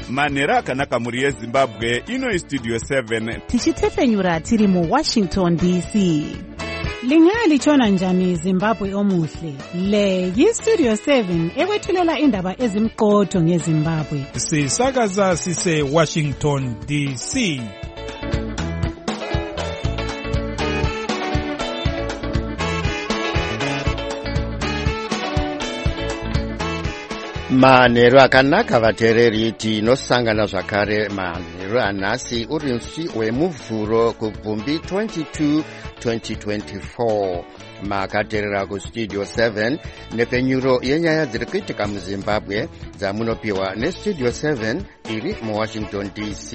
manhero akanaka mhuri yezimbabwe. Ino istudio 7 tichitefenyura tiri muWashington DC. Lingalitshona njani Zimbabwe omuhle? Le yistudio 7 ekwethulela indaba ezimqotho ngeZimbabwe. Sisakaza sise Washington DC. Manhero akanaka vateereri, tinosangana zvakare manhero anhasi uri musi wemuvhuro kubvumbi 22 2024. Makateerera kustudio 7 nepfenyuro yenyaya dziri kuitika muZimbabwe dzamunopiwa nestudio 7 iri muWashington DC.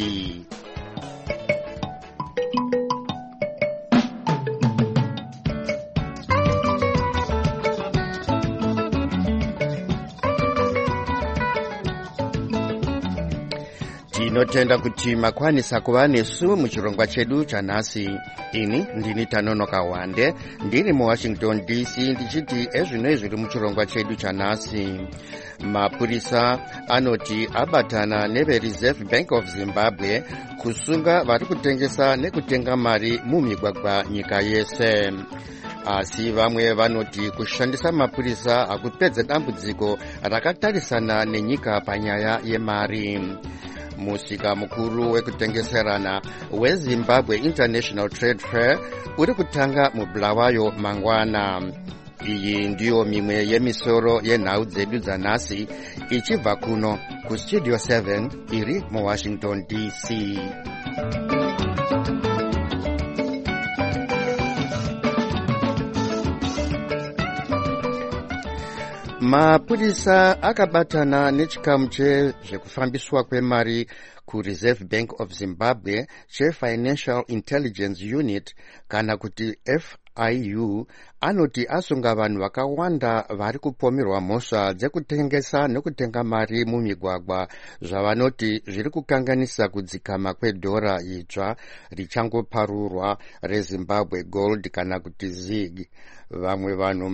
Tinotenda kuti makwanisa kuva nesu muchirongwa chedu chanhasi. Ini ndini Tanonoka Wande, ndiri muWashington DC, ndichiti ezvino zviri muchirongwa chedu chanhasi. Mapurisa anoti abatana neveReserve Bank of Zimbabwe kusunga vari kutengesa nekutenga mari mumigwagwa nyika yese. Asi vamwe vanoti kushandisa mapurisa hakupedza dambudziko rakatarisana nenyika panyaya yemari. Musika mukuru wekutengeserana weZimbabwe International Trade Fair uri kutanga muBulawayo mangwana. Iyi ndiyo mimwe yemisoro yenhau dzedu dzanhasi ichibva kuno kustudio 7 iri muWashington DC. Mapurisa akabatana nechikamu chezvekufambiswa kwemari kuReserve Bank of Zimbabwe cheFinancial Intelligence Unit kana kuti FIU anoti asunga vanhu vakawanda vari kupomerwa mhosva dzekutengesa nekutenga mari mumigwagwa zvavanoti zviri kukanganisa kudzikama kwedhora idzva richangoparurwa reZimbabwe Gold kana kuti ZiG. Vamwe vanhu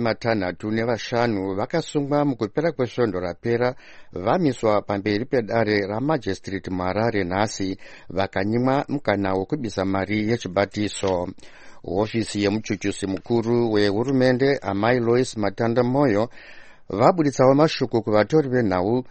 65 vakasungwa mukupera kwesvondo rapera vamiswa pamberi pedare ramajistrate muHarare nhasi vakanyimwa mukana wokubisa mari yechibatiso. Hofisi yemuchuchusi mukuru wehurumende Amai Lois Matanda Moyo vabuditsawo mashoko kuvatori venhau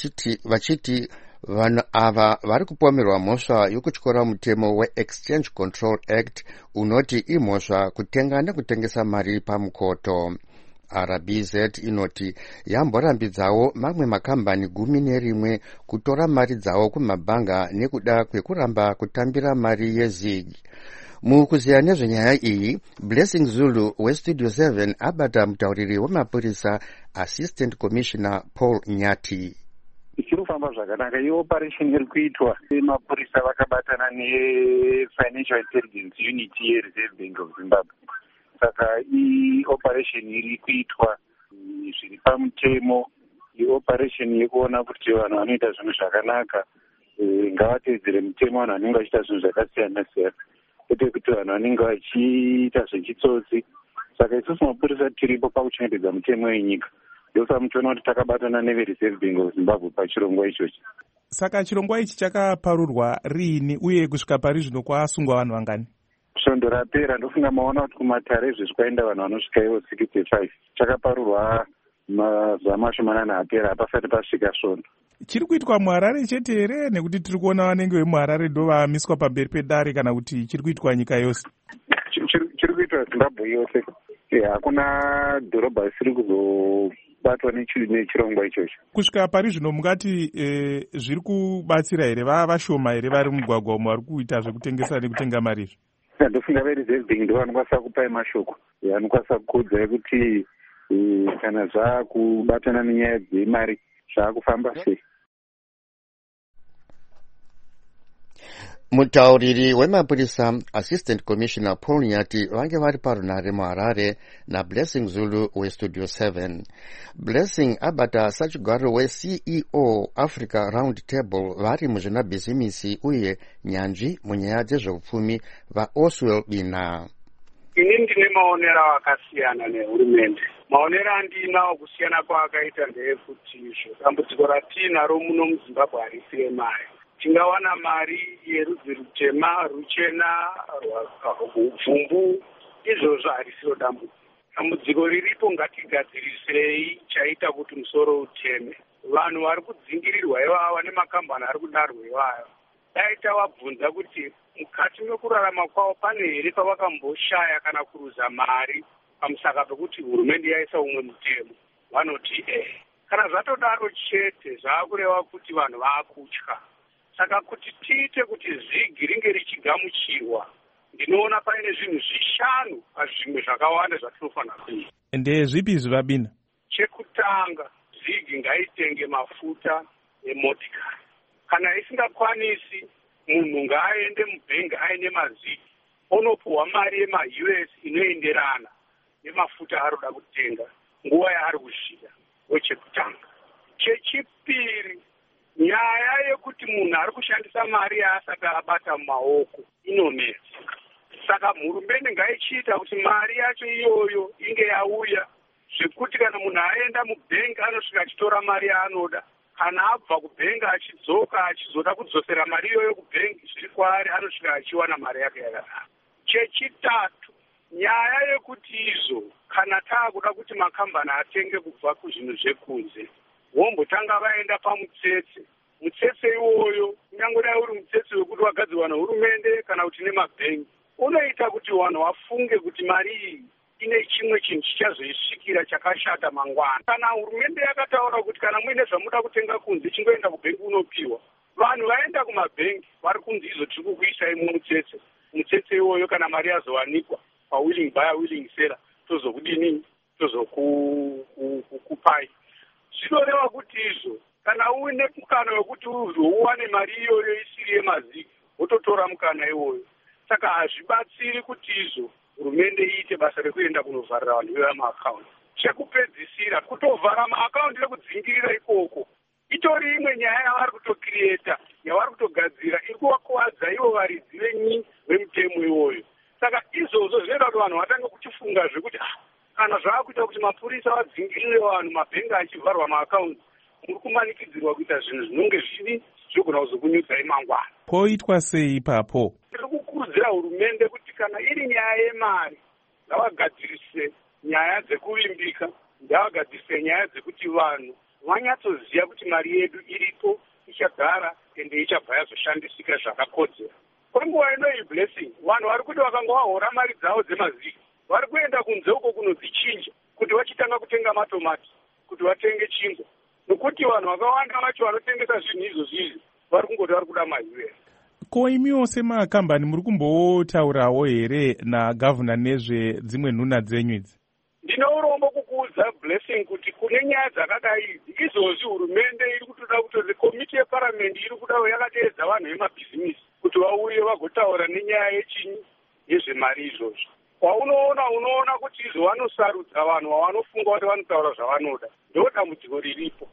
vachiti vanhu ava vari kupomerwa mhosva yokutyora mutemo weExchange Control Act unoti imhosva kutenga nekutengesa mari pamukoto. RBZ inoti yamborambidzawo mamwe makambani 11 kutora mari dzawo kumabhanga nekuda kwekuramba kutambira mari yeZiG. Mukuziya nezvenyaya iyi, Blessing Zulu westudio 7 abata mutauriri wemapurisa Assistant Commissioner Paul Nyati. Ichiri kufamba zvakanaka. Iyi operation iri kuitwa mapurisa vakabatana neFinancial Intelligence Unit yeReserve Bank of Zimbabwe. Saka iyi operation iri kuitwa zviri pamutemo. Iyi operation yekuona kuti vanhu vanoita zvinhu zvakanaka ngavatedzere mutemo, vanhu vanenge vachiita zvinhu zvakasiyana siyana, kwete kuti vanhu vanenge vachiita zvechitsotsi. Saka isusu mapurisa tiripo pakuchengetedza mutemo wenyika. Ndosa muchiona kuti takabatana neveReserve Bank of Zimbabwe pachirongwa ichochi. Saka chirongwa ichi chakaparurwa riini uye kusvika pari zvino kwasungwa vanhu vangani? Svondo rapera ndofunga maona kuti kumatare zvezvikaenda vanhu vanosvika ivo 65. Chakaparurwa mazuva mashomanana apera hapasati pasvika svondo. Chiri kuitwa muHarare chete here nekuti tiri kuona vanenge vemuHarare ndo vamiswa pamberi pedare kana kuti chiri kuitwa nyika yose? Chiri kuitwa Zimbabwe yose. Hakuna dhorobha risiri kuzobatwa nechirongwa ichocho. Kusvika pari zvino mungati zviri kubatsira here? Vashoma here vari mugwagwa umo vari kuita zvekutengesa nekutenga mari izvi? Ndofunga veReserve Bank ndo vanokwanisa kupai mashoko, vanokwanisa kukuudzai kuti kana zvaakubatana nenyaya dzemari zvaakufamba sei. Mutauriri wemapurisa Assistant Commissioner Paul Nyati vange vari parunare muHarare naBlessing Zulu westudio 7. Blessing abata sachigaro weCEO Africa Round Table vari muzvinabhizimisi uye nyanzvi munyaya dzezveupfumi vaOswell Bina. Ini ndine maonero akasiyana nehurumende. maonero andinawo kusiyana kwaakaita ndeyekuti dambudziko ratinaro muno muzimbabwe harisi remari. Tingawana mari yerudzi rutema, ruchena, rwupfumbu, izvozvo harisiro dambudziko. Dambudziko riripo ngatigadzirisei chaita kuti musoro uteme. Vanhu vari kudzingirirwa ivava nemakambani ari kudarwa ivayo. Dai tavabvunza kuti mukati mekurarama kwavo pane here pavakamboshaya kana kuruza mari pamusaka pekuti hurumende yaisa umwe mutemo, vanoti kana zvatodaro chete zvaakureva kuti vanhu vaakutya. Saka kuti tiite kuti zigi ringe richigamuchirwa, ndinoona paine zvinhu 5 pazvimwe zvakawanda zvatinofanira kuita. Ndezvipi zvivabina? Chekutanga, zigi ngaitenge mafuta emotikari. Kana isingakwanisi, munhu ngaaende mubhengi aine mazigi, onopuhwa mari yema-US inoenderana nemafuta aroda kutenga nguva yaari kuzhira. Wechekutanga. Chechipiri, nyaya yekuti munhu ari kushandisa mari yaasati abata mumaoko inonetsa. Saka hurumende ngaichiita kuti mari yacho iyoyo inge yauya, zvekuti kana munhu aenda mubhengi anosvika achitora mari yaanoda. Kana abva kubhengi achidzoka achizoda kudzosera mari iyoyo kubhengi zviri kwaari, anosvika achiwana mari yake yakadaro. Chechitatu, nyaya yekuti izvo kana taakuda kuti makambani atenge kubva kuzvinhu zvekunze, vombotanga vaenda pamutsetse. Mutsetse iwoyo, kunyange dai uri mutsetse wekuti wagadzirwa nehurumende kana kuti nemabhengi, unoita kuti vanhu vafunge kuti mari iyi ine chimwe chinhu chichazoisvikira chakashata mangwana. Kana hurumende yakataura kuti kana muine zvamuda kutenga kunze chingoenda kubhengi unopiwa, vanhu vaenda kumabhengi vari kunzi izvo tiri kukuisai mumutsetse. Mutsetse iwoyo kana mari yazowanikwa pa-willing buyer willing seller, tozokudini, tozokupai. Zvinoreva kuti izvo kana uine mukana wekuti uwane mari iyoyo isiri yemazigi, wototora mukana iwoyo. Saka hazvibatsiri kuti izvo hurumende iite basa rekuenda kunovharira vanhu vemaakaunti. Chekupedzisira, kutovhara maakaunti nekudzingirira ikoko itori imwe nyaya yavari kutokiriyeta, yavari kutogadzira, iri kuvakuwadza ivo varidzi vemutemo iwoyo. Saka izvozvo zvinoita kuti vanhu vatange kuchifunga zvekuti kana zvaakuita kuti mapurisa vadzingirire vanhu mabhengi achivharwa maakaunti, muri kumanikidzirwa kuita zvinhu zvinonge zvigona kuzokunyudzai mangwana. Poitwa sei ipapo? Tiri kukurudzira hurumende kuti kana iri nyaya yemari, ngavagadzirise nyaya dzekuvimbika, ngavagadzirise nyaya dzekuti vanhu vanyatsoziva kuti mari yedu iripo, ichagara ende ichabva yazoshandisika zvakakodzera. Kwenguva ino iyi blessing, vanhu vari kuti vakanga vahora mari dzavo dzemazigi, vari kuenda kunze uko kunodzichinja kuti vachitanga kutenga matomati, kuti vatenge chingwa, nokuti vanhu vakawanda vacho vanotengesa zvinhu izvozvi vari kungoti vari kuda mari. Ko imiwo semakambani muri kumbotaurawo here nagavhuna nezvedzimwe nhuna dzenyu idzi? Ndine urombo kukuudza blessing kuti kune nyaya dzakadai idzi, izvozvi hurumende iri kutoda kuti komiti yeparamendi iri kudawo yakateedza vanhu vemabhizimisi kuti vauye vagotaura nenyaya yechinyi yezvemari izvozvo. Unoona kuti izvo vanosarudza vanhu vavanofunga kuti vanotaura zvavanoda. Ndo dambudziko riripo.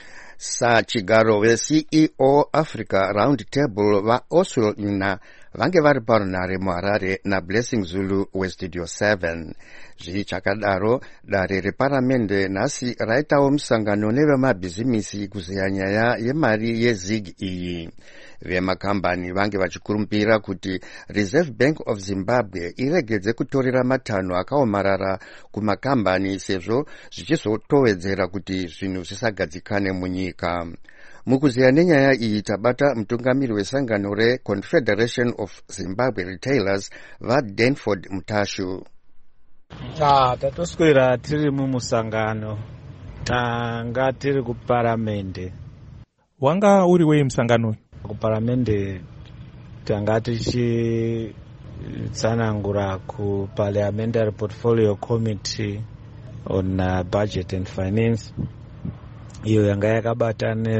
Sachigaro veCEO Africa Round Table vaOswell Nna vange vari parunhare muHarare naBlessing Zulu weStudio 7. Zvichakadaro, dare reparamende nhasi raitawo musangano nevemabhizimisi kuzeya nyaya yemari yezig iyi. Vemakambani vange vachikurumbira kuti Reserve Bank of Zimbabwe iregedze kutorera matanho akaomarara kumakambani sezvo zvichizotowedzera kuti zvinhu zvisagadzikane munyika. Mukuzeya nenyaya iyi tabata mutungamiri wesangano reConfederation of Zimbabwe Retailers vaDanford Mutashu. Tatoswera tiri mumusangano, tanga tiri kuparamende. Wanga uri wei musangano? Kuparamende tanga tichitsanangura kuParliamentary Portfolio Committee on Budget and Finance, iyo yanga yakabatana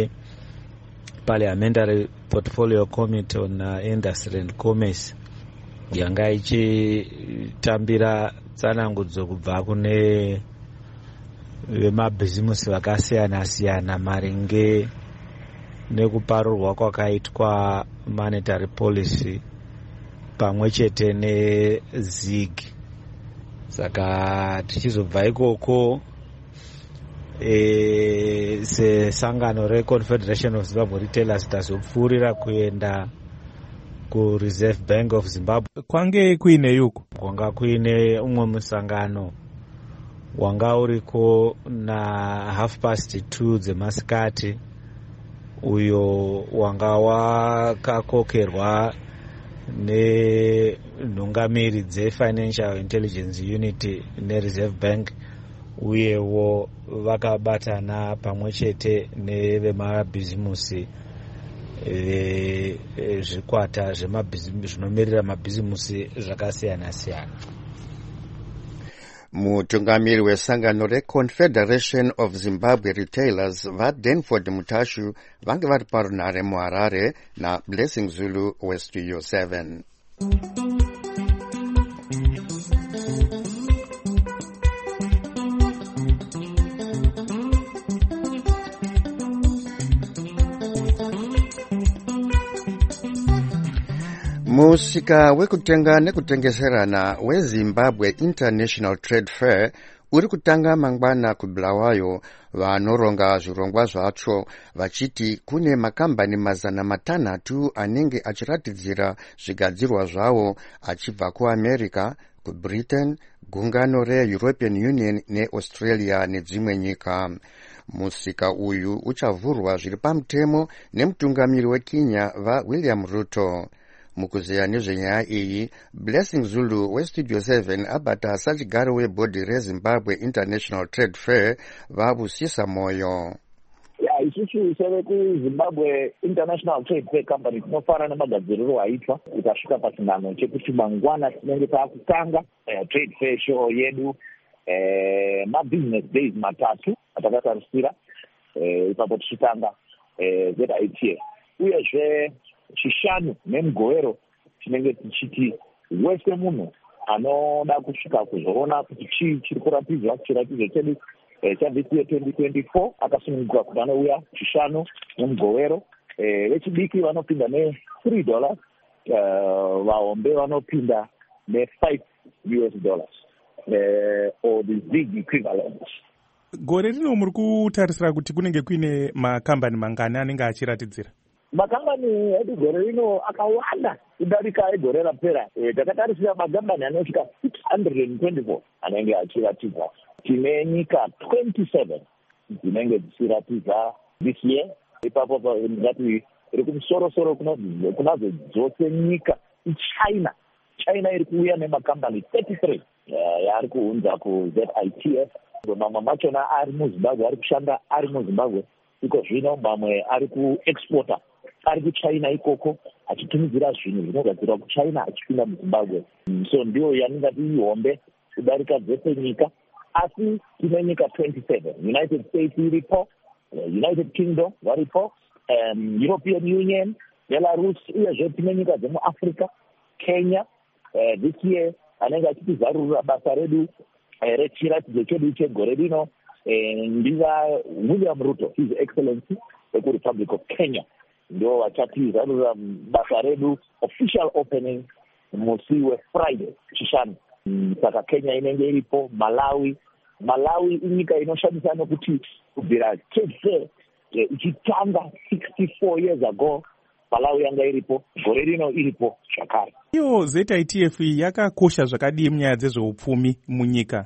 neParliamentary Portfolio Committee on Industry and Commerce, yanga ichitambira tsanangudzo kubva kune vemabhizimisi vakasiyana siyana maringe nekuparurwa kwakaitwa monetary policy pamwe chete nezig. Saka tichizobva ikoko sesangano reConfederation of Zimbabwe Retailers tazopfuurira kuenda kuReserve Bank of Zimbabwe. Kwange kuine yuko kwanga kuine umwe musangano wanga uriko na 2:30 dzemasikati, uyo wanga wakakokerwa nenhungamiri dzeFinancial Intelligence Unit neReserve Bank, uyewo vakabatana pamwe chete nevemabhizimusi zvikwata zvinomirira mabhizimusi zvakasiyana-siyana. Mutungamiri wesangano reConfederation of Zimbabwe Retailers vaDenford Mutashu vange vari parunhare muHarare naBlessing Zulu weStudio 7. Musika wekutenga nekutengeserana weZimbabwe International Trade Fair uri kutanga mangwana kuBulawayo. Vanoronga zvirongwa zvacho vachiti kune makambani 600 anenge achiratidzira zvigadzirwa zvawo achibva kuAmerica, kuBritain, gungano reEuropean Union neAustralia nedzimwe nyika. Musika uyu uchavhurwa zviri pamutemo nemutungamiri weKenya vaWilliam Ruto. Mukuzeya nezvenyaya iyi, Blessing Zulu weStudio 7 abata sachigaro webhodhi reZimbabwe International Trade Fair vavusisa moyo. Isusu sevekuZimbabwe International Trade Fair Company tinofara nemagadziriro aitwa ukasvika pachinano chekuti mangwana tinenge taakutanga trade fair show yedu mabusiness days 3 atakatarisira ipapo tichitanga ZITF, uyezve chishanu nemugowero tinenge tichiti wese munhu anoda kusvika kuzoona kuti chii chiri kuratidzwa chiratidzo chedu chaVCA 2024 akasununguka kuti anouya chishanu nemugowero. Vechidiki vanopinda $3, vahombe vanopinda $5 or the big equivalent. Gore rino muri kutarisira kuti kunenge kuine makambani mangani anenge achiratidzira? Makambani edu gore rino akawanda kudarika egore rapera. Takatarisira makambani anosvika 624 anenge achiratidza. Tine nyika 27 dzinenge dzichiratidza this year. Ipapo ngati iri kumusoro kunadzo dzose nyika iChina. China iri kuuya nemakambani 33 yaari kuunza kuZITF. Mamwe machona ari muZimbabwe, ari kushanda ari muZimbabwe. Iko zvino mamwe ari kuexporta ari kuChina ikoko achitumidzira zvinhu zvinogadzirwa kuChina achipinda muZimbabwe. So ndiyo yaningati ihombe kudarika dzese nyika. Asi tine nyika 27, United States iripo, United Kingdom varipo, European Union, Belarus, uyezve tine nyika dzemuAfrica, Kenya. This year anenge achitizarurira basa redu rechiratidzo chedu chegore rino ndiva William Ruto, His Excellency wekuRepublic of Kenya, ndio vachatizarurira basa redu official opening musi weFriday chishanu. Saka Kenya inenge iripo, Malawi inyika inoshamisa nokuti kubvira trade fair ichitanga 64 years ago Malawi yanga iripo, gore rino iripo zvakare. Iyo ZITF yakakosha zvakadii munyaya dzezveupfumi munyika?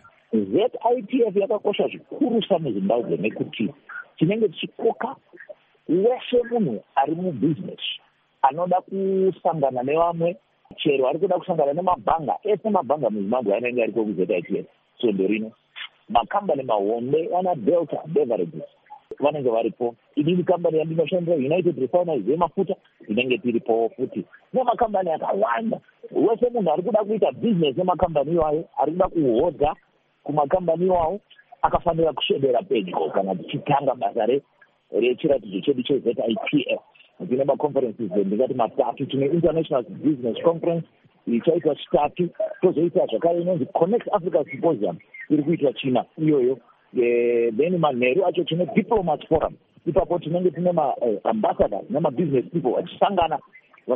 ZITF yakakosha zvikurusa muZimbabwe nekuti tinenge tichikoka wese munhu ari mubusiness anoda kusangana nevamwe, chero ari kuda kusangana nemabhanga, ese mabhanga muZimbabwe anenge ariko kuZITF. So ndorino makambani mahombe ana Delta Beverages vanenge varipo. Inini kambani yandinoshandira United Refineries yemafuta inenge tiripo futi, nemakambani akawanda. Wese munhu ari kuda kuita business nemakambani iwayo, ari kuda kuhodha kumakambani iwayo, akafanira kusvedera pedyo kana tichitanga basa rechiratidzo chedu cheZITF. Tine maconferences ndingati 3. Tine International Business Conference ichaitwa chitatu, tozoita zvakare inonzi Connect Africa Symposium iri kuitwa China iyoyo. Then manheru acho tine Diplomats Forum. Ipapo tinenge tine ambassadors nemabusiness people vachisangana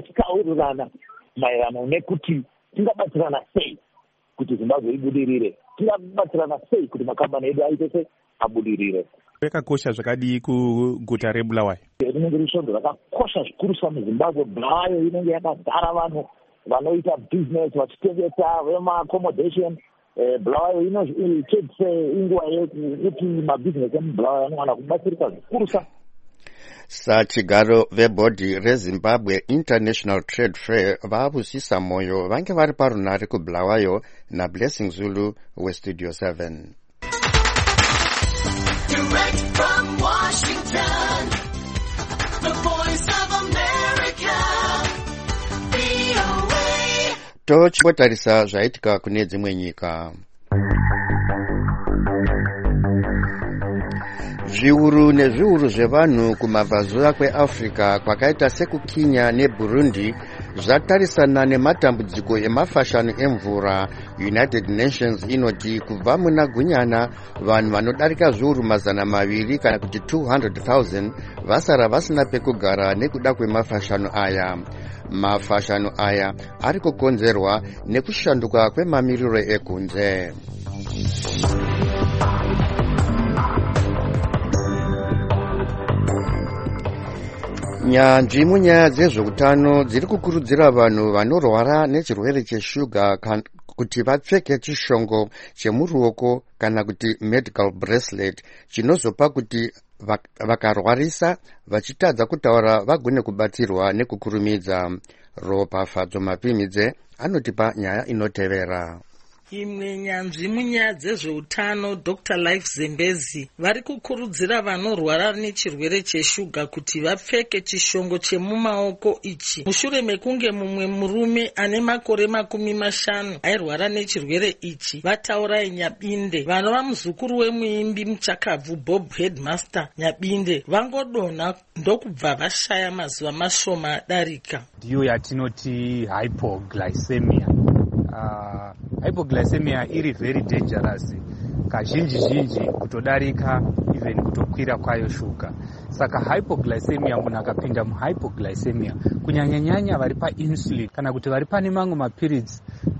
vachitaurirana maererano nekuti tingabatsirana sei kuti Zimbabwe ibudirire tingabatsirana sei kuti makambani edu aite sei abudirire. Yakakosha zvakadii kuguta reBulawayo? Rinenge risvondo rakakosha zvikuru sa muZimbabwe. Bulawayo inenge yakazara vanhu vanoita business vachitengesa vema-accommodation. Bulawayo inochedze inguva yekuti mabhizinesi emuBulawayo anowana kubatsirika zvikuru sa. Sachigaro vebhodhi reZimbabwe International Trade Fair vavusisa moyo vange vari parunare kuBulawayo naBlessing Zulu weStudio 7. Direct from Washington, the Voice of America, VOA. Tochipotarisa zvaitika kune dzimwe nyika. Zviuru nezviuru zvevanhu kumabvazuva kweAfrica kwakaita sekuKenya neBurundi zvatarisana nematambudziko emafashanu emvura. United Nations inoti kubva muna Gunyana vanhu vanodarika zviuru 200 kana kuti 200,000 vasara vasina pekugara nekuda kwemafashanu aya. Mafashanu aya ari kukonzerwa nekushanduka kwemamiriro ekunze. Nyanzvi munyaya dzezveutano dziri kukurudzira vanhu vanorwara nechirwere cheshuga kuti vapfeke chishongo chemuruoko kana kuti medical bracelet chinozopa kuti vakarwarisa vachitadza kutaura vagone kubatsirwa nekukurumidza. Ropafadzo Mapimidze anotipa nyaya inotevera. Imwe nyanzvi munyaya dzezveutano Dr. Life Zembezi vari kukurudzira vanorwara nechirwere cheshuga kuti vapfeke chishongo chemumaoko ichi mushure mekunge mumwe murume ane makore 50 airwara nechirwere ichi. Vataurai Nyabinde vanova muzukuru wemuimbi muchakabvu Bob Headmaster Nyabinde vangodonha ndokubva vashaya mazuva mashoma adarika. Ndiyo yatinoti hypoglycemia. Hypoglycemia iri very dangerous. Kazhinji kutodarika even kutokwira kwayo shuga. Saka hypoglycemia munhu akapinda muhypoglycemia kunyanyanyanya vari painsulin kana kuti vari pane mamwe mapirids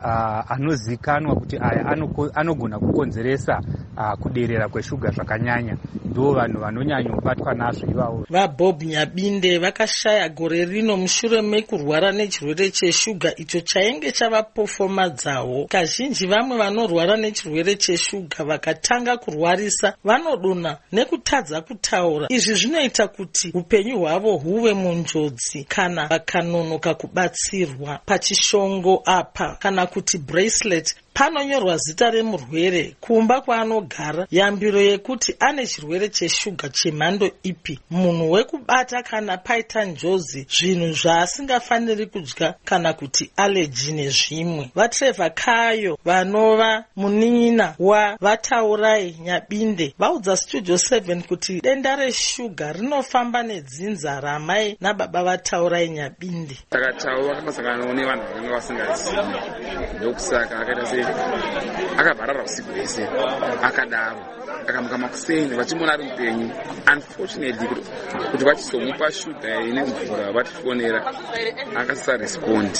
anozikanwa kuti aya anogona kukonzeresa kuderera kweshuga zvakanyanya. Ndo vanhu vanonyanya kubatwa nazvo ivavo. VaBob Nyabinde vakashaya gore rino mushure mekurwara nechirwere cheshuga icho chainge chavapofoma dzavo. Kazhinji vamwe vanorwara nechirwere cheshuga vakatanga kurwarisa vanodonha nekutadza kutaura. Izvi zvinoita kuti upenyu hwavo huve munjodzi kana vakanonoka kubatsirwa. Pachishongo apa kana kuti bracelet panonyorwa zita remurwere, kumba kwaanogara, yambiro yekuti ane chirwere cheshuga chemhando ipi, munhu wekubata kana paita njozi, zvinhu zvaasingafaniri kudya kana kuti aleji nezvimwe. VaTrevor Kayo vanova munin'ina waVataurai Nyabinde vaudza Studio 7 kuti denda reshuga rinofamba nedzinza ramai nababa Vataurai Nyabinde. Takataura kamasangano nevanhu vakanga vasingazivi ndokusaka akaita sei akabharara usiku hwese akadaro akamuka makuseni vachimona ari mupenyu. Unfortunately kuti vachizomupa shuga ine mvura vatifonera akasarespondi.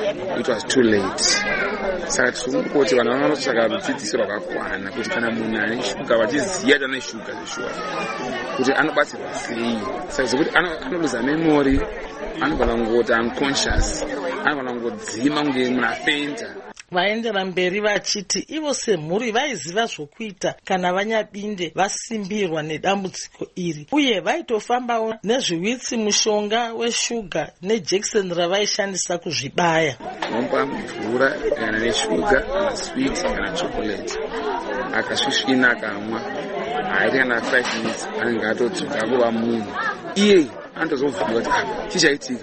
It was too late. Saka tisungukoti vanhu vanotsvaka rudzidziso rwakakwana kuti kana munhu ane shuga vachiziva kuti ane shuga zveshuwa kuti anobatsirwa sei. Saka zvokuti anoluza memory, anogona kungoti unconscious, anogona kungodzima kunge munhu afenda. Vaendera mberi vachiti ivo semhuri vaiziva zvokuita kana vaNyabinde vasimbirwa nedambudziko iri, uye vaitofambawo nezviwitsi mushonga weshuga nejekiseni ravaishandisa kuzvibaya. Vanomupa mvura kana neshuga kana switi kana chokoleti, akasvisvina akamwa, haiti kana 5 minutes anenge atodzoka kuva munhu. Iye anotozobvunza kuti chichaitika,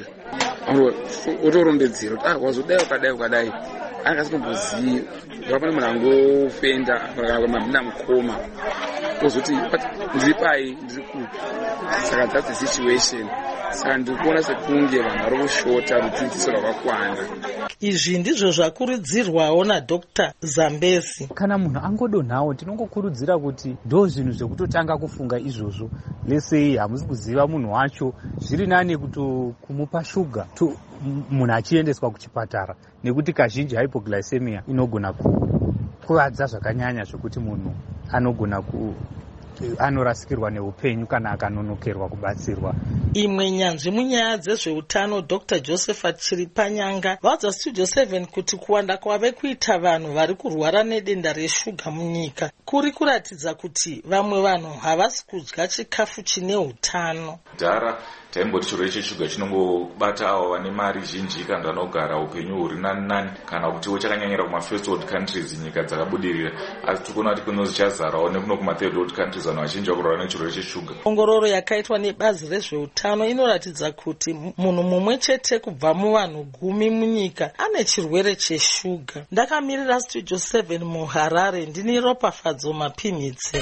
otorondedzera kuti wazodai ukadai ukadai. Akasimbozivi vapane munhu angofenda mabinda mukoma ozoti ndiri pai ndiri kupi. Saka that's the situation. Saka ndikuona sekunge vanhu vari kushota rudzidziso rwakakwana. Izvi ndizvo zvakurudzirwawo naDr. Zambezi. Kana munhu angodonhawo tinongokurudzira kuti ndo zvinhu zvekutotanga kufunga izvozvo. Lesei hamusi kuziva munhu wacho, zviri nani kumupa shuga munhu achiendeswa kuchipatara, nekuti kazhinji hypoglycemia inogona kuvadza zvakanyanya zvokuti munhu anogona anorasikirwa neupenyu kana akanonokerwa kubatsirwa. Imwe nyanzvi munyaya dzezveutano Dr. Josephat Chiripanyanga vaudza Studio 7 kuti kuwanda kwave kuita vanhu vari kurwara nedenda reshuga munyika kuri kuratidza kuti vamwe vanhu havasi kudya chikafu chine utano. Dhara taimboti chirwere cheshuga chinongobata avo vane mari zhinji kana vanogara upenyu huri nani nani kana kutiwo chakanyanyira kuma-first world countries, nyika dzakabudirira. Asi tikuona kuti kunozi chazarawo nekuno kuma-third world countries vanhu vazhinji vakurwara nechirwere cheshuga. Ongororo yakaitwa nebazi rezveutano inoratidza kuti munhu mumwe chete kubva muvanhu 10 munyika ane chirwere cheshuga. Ndakamirira Studio 7 muHarare ndini Ropafadzo Mapinitse.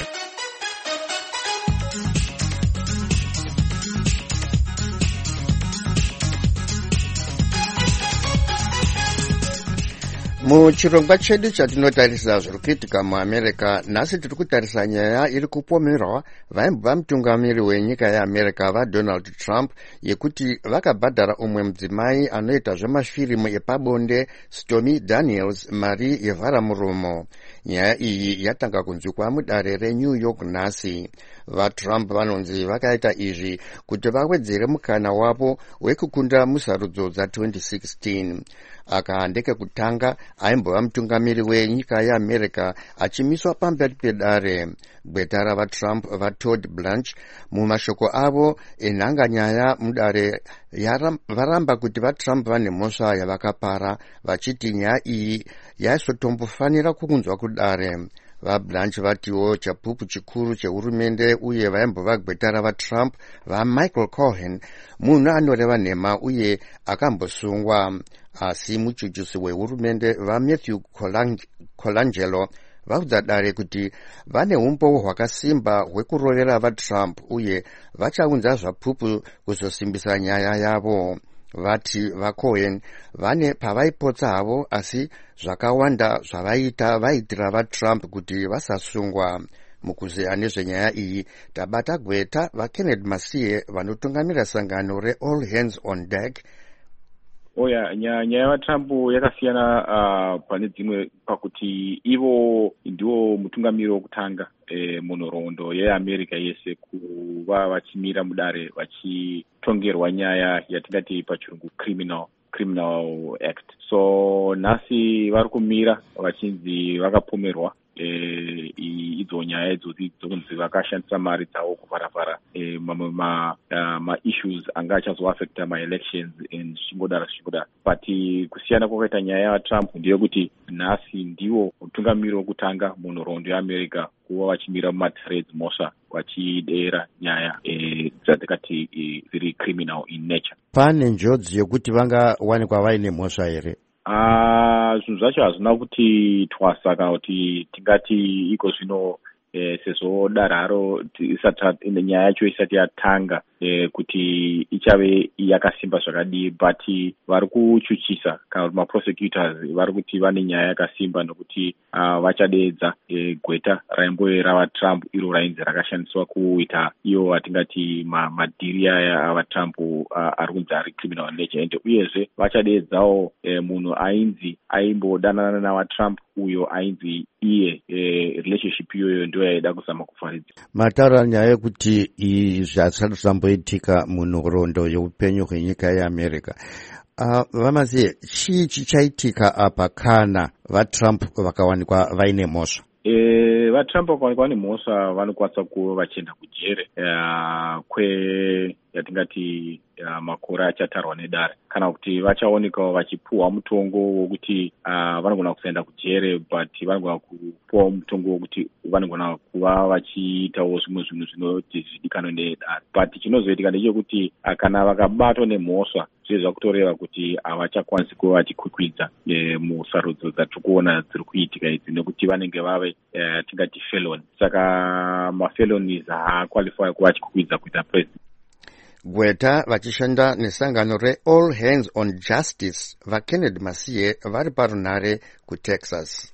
Muchirongwa chedu chatinotarisa zviri kuitika muAmerica, nhasi tiri kutarisa nyaya iri kupomerwa vaimbova mutungamiri wenyika yeAmerica vaDonald Trump yekuti vakabhadhara umwe mudzimai anoita zvemafirimu epabonde Stormy Daniels mari yevharamuromo. Nyaya iyi yatanga kunzwikwa mudare reNew York nhasi. VaTrump vanonzi vakaita izvi kuti vawedzere mukana wavo wekukunda musarudzo dza2016. Aka ndekekutanga aimbova mutungamiri wenyika yeAmerica achimiswa pamberi pedare. Gweta ravaTrump vaTodd Blanche mumashoko avo enhanganyaya mudare varamba kuti vaTrump vane mhosva yavakapara vachiti nyaya iyi yaisotombofanira kukunzwa kudare. VaBlanche vatiwo chapupu chikuru chehurumende uye vaimbova gweta ravaTrump vaMichael Cohen munhu anoreva nhema uye akambosungwa. Asi muchuchusi wehurumende vaMatthew Colangelo vaudza dare kuti vane umboo hwakasimba hwekurovera vaTrump uye vachaunza zvapupu kuzosimbisa nyaya yavo. Vati vaCohen vane pavaipotsa havo asi zvakawanda zvavaita vaitira vaTrump kuti vasasungwa. Mukuzeya nezvenyaya iyi tabata gweta vaKenneth Masiye vanotungamira sangano reAll Hands on Deck. Nyaya yavaTrump yakasiyana pane dzimwe pakuti ivo ndiwo mutungamiri wokutanga munhoroondo yeAmerica yese kuva vachimira mudare vachitongerwa nyaya yatingati pachirungu criminal act. So nhasi vari kumira vachinzi vakapomerwa idzo nyaya idzodzi dzokunzi vakashandisa mari dzavo kuvharavhara mamwe ma-issues anga achazoaffecta ma-elections zvichingodaro. But kusiyana kwakaita nyaya yavaTrump ndeyekuti nhasi ndiwo mutungamiri wokutanga munhoroondo yeAmerica kuva vachimira mumatrades mhosva vachidera nyaya dzadzakati dziri criminal in nature. Pane njodzi yokuti vangawanikwa vaine mhosva here? Zvinhu zvacho hazvina kuti twasa kana kuti tingati iko zvino sezvo dararo nyaya yacho isati yatanga kuti ichave yakasimba zvakadii, but vari kuchuchisa kana kuti maprosecutors vari kuti vane nyaya yakasimba nokuti vachadeedza gweta raimbove ravaTrump iro rainzi rakashandiswa kuita iyo atingati madhiri aya avaTrump ari kunzi ari criminal nature, ende uyezve vachadeedzawo munhu ainzi aimbodanana navaTrump uyo ainzi iye relationship iyoyo ndio yaida kuzama kufaridza. Mataura nyaya yekuti zvasati zvamboitika munhoroondo yeupenyu hwenyika yeAmerica. Vamasiye, chii chichaitika apa kana vaTrump vakawanikwa vaine mhosva? VaTrump vakawanikwa vane mhosva vanokwanisa kuva vachienda kujere yatingati makore achatarwa nedare, kana kuti vachaonekawo vachipuhwa mutongo wokuti vanogona kusaenda kujere, but vanogona kupuhwa mutongo wokuti vanogona kuva vachiitawo zvimwe zvinhu zvinoti zvidikanwe nedare. But chinozoitika ndechekuti kana vakabatwa nemhosva zvezva kutoreva kuti havachakwanisi kuva vachikwikwidza musarudzo dzatiri kuona dziri kuitika idzi nekuti vanenge vave tingati felon. Saka mafelonis haakwalifai kuva achikwikwidza kuita president. Gweta vachishanda nesangano reAll Hands on Justice vaKenneth Masiye vari parunare kuTexas.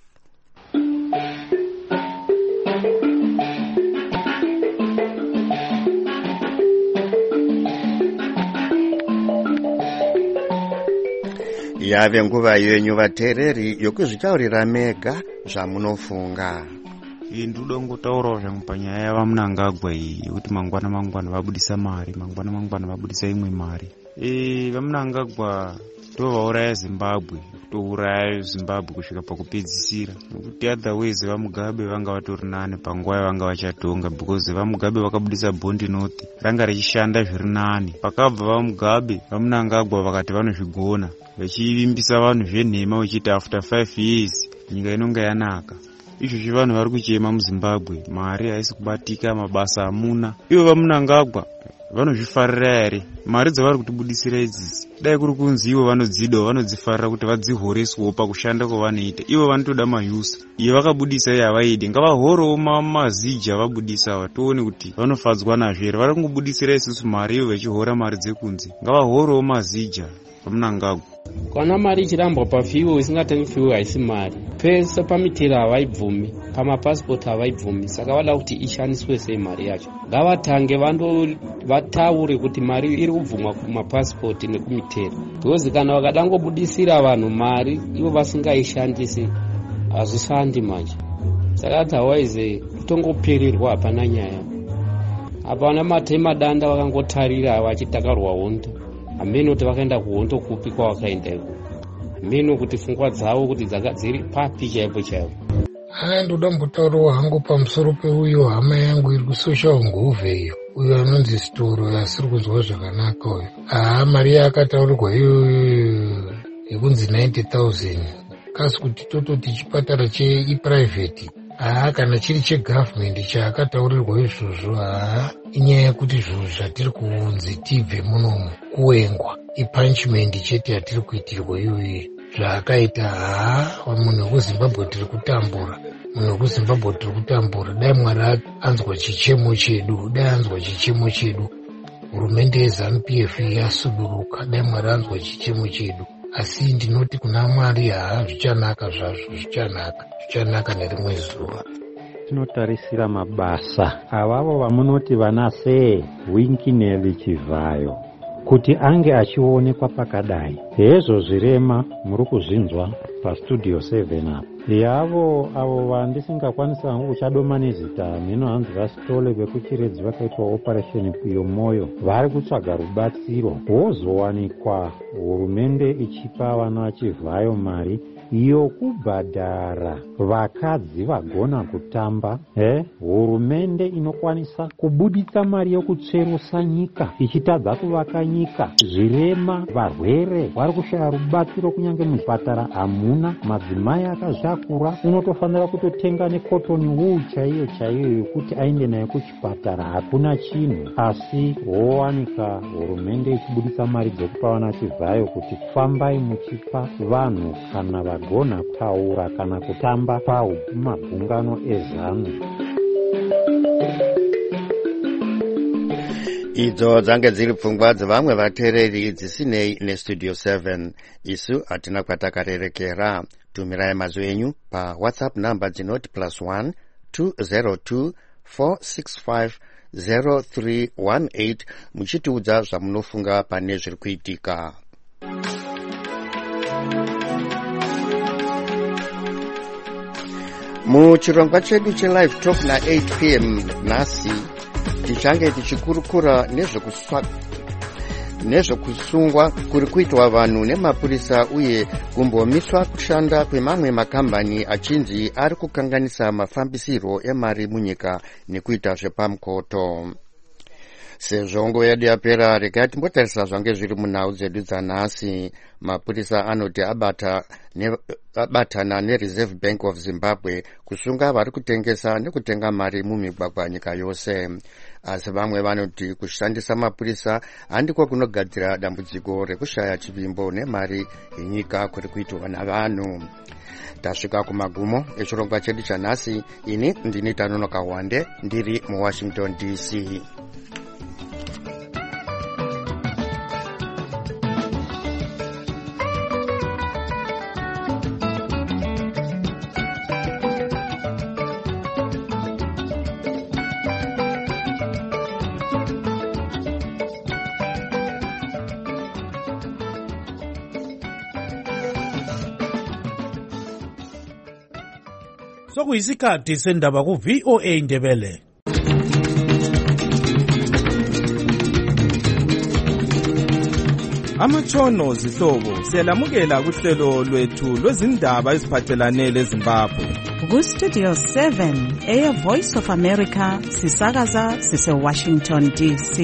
yave nguva yenyu vateereri yokuzvitaurira mega zvamunofunga. Ndoda ngotaurawo zvangu panyaya yavamunangagwa iyi yekuti mangwana vabudisa mari, mangwana vabudisa imwe mari. Vamunangagwa ndovauraya Zimbabwe, kutouraya Zimbabwe kusvika pakupedzisira. Nokuti otherwise vaMugabe vanga vatori nane panguva yavanga vachatonga, because vaMugabe vakabudisa bondi north ranga richishanda zviri nane. Pakabva vaMugabe, vamunangagwa vakati vanozvigona, vachivimbisa vanhu zvenhema vachiti after 5 years nyika inonga yanaka. Izvozvi vanhu vari kuchema muZimbabwe, mari haisi kubatika, mabasa hamuna. Ivo vamunangagwa vanozvifarira here mari dzavari kutibudisira idzidzi? Dai kuri kunzi ivo vanodzidawo, vanodzifarira kuti vadzihoreswewo pakushanda kwavanoita. Ivo vanotoda mayusa, iyo vakabudisa iyi havaidi. Ngavahorewo mazija vabudisa ava, toone kuti vanofadzwa nazvo here. Vari kungobudisira isusu mari, ivo vachihora mari dzekunzi. Ngavahorewo mazija vamunangagwa. Kana mari ichirambwa pafiwo isingatengi fiwo haisi mari. Pese pamitera havaibvumi, pamapasipoti havaibvumi, saka vada kuti ishandiswe sei mari yacho. Ngavatange vataure kuti mari iri kubvumwa kumapasipoti nekumitera. Because kana vakadangobudisira vanhu mari ivo vasingaishandisi hazvishandi manje. Saka otherwise kutongopererwa hapana nyaya. Hapana matema danda vakangotarira vachitakarwa hondo. Hameno kuti vakaenda kuhondo kupi kwavakaenda iko. Hameno kuti pfungwa dzavo kuti dziri papi chaipo. Ndoda mbotaurawo hangu pamusoro peuyo hama yangu iri kusocial nguve iyo, uyo anonzi Sitoro, asiri kuzwa zvakanaka uyo. Mari yakataurirwa iyo yekunzi 90,000 kasi kuti tototi chipatara cheprivate. Kana chiri chegovernment chaakataurirwa izvozvo, inyaya yekuti zvinhu zvatiri kunzi tibve munomu kuwengwa, ipunishment chete yatiri kuitirwa iyoyo. Zvaakaita munhu wekuZimbabwe tiri kutambura, dai Mwari anzwa chichemo chedu, hurumende yeZANU-PF yasuduruka, dai Mwari anzwa chichemo chedu. Asi ndinoti kuna Mwari zvichanaka zvazvo, zvichanaka nerimwe zuva. Tinotarisira mabasa avavo vamunoti vanase Winky neVichivhayo kuti ange achionekwa pakadai. Hezvo zvirema muri kuzvinzwa pastudio 7 apa. Avo vandisingakwanisa hangu kuchadoma nezita, mino hanzi vaSitole vekuchiredzi vakaitwa operation yomoyo, vari kutsvaga rubatsiro. Wozowanikwa hurumende ichipa vana vaChivhayo mari yokubhadhara vakadzi vagona kutamba. Hurumende inokwanisa kubuditsa mari yokutsverusa nyika, ichitadza kuvaka nyika. Zvirema, varwere vari kushaya rubatsiro, kunyange muzvipatara hamuna. Madzimai akazvakura unotofanira kutotenga nekotoni wool chaiyo yokuti aende nayo kuchipatara, hakuna chinhu. Asi wowanika hurumende ichibuditsa mari dzekupa vana Chivhayo kuti fambai muchipa vanhu kana vagona kutaura kana kutamba pamagungano eZANU. Idzo dzange dziri pfungwa dzevamwe vateereri dzisinei nestudio 7. Isu hatina kwatakarerekera. Tumirai mazwi enyu pa WhatsApp namba dzinoti +1 202 465 0318 muchitiudza zvamunofunga pane zviri kuitika. Muchirongwa chedu chelive talk na 8 p.m. nhasi tichange tichikurukura nezvekusungwa kuri kuitwa vanhu nemapurisa uye kumbomiswa kushanda kwemamwe makambani achinzi ari kukanganisa mafambisiro emari munyika nekuita zvepamkoto. Sezvo nguva yedu yapera, regai timbotarisa zvange zviri munhau dzedu dzanhasi. Mapurisa anoti abatana neReserve Bank of Zimbabwe kusunga vari kutengesa nekutenga mari mumigwagwa nyika yose. Asi vamwe vanoti kushandisa mapurisa handiko kunogadzira dambudziko rekushaya chivimbo nemari yenyika kuri kuitwa navanhu. Tasvika kumagumo echirongwa chedu chanhasi. Ini ndini Tanonoka Wande ndiri muWashington DC. sokuyisikhathi sendaba ku-VOA Indebele. Amatshono zihlobo siyalamukela kuhlelo lwethu lwezindaba eziphathelane leZimbabwe. Ku-Studio 7 Air Voice of America sisakaza sise-Washington DC.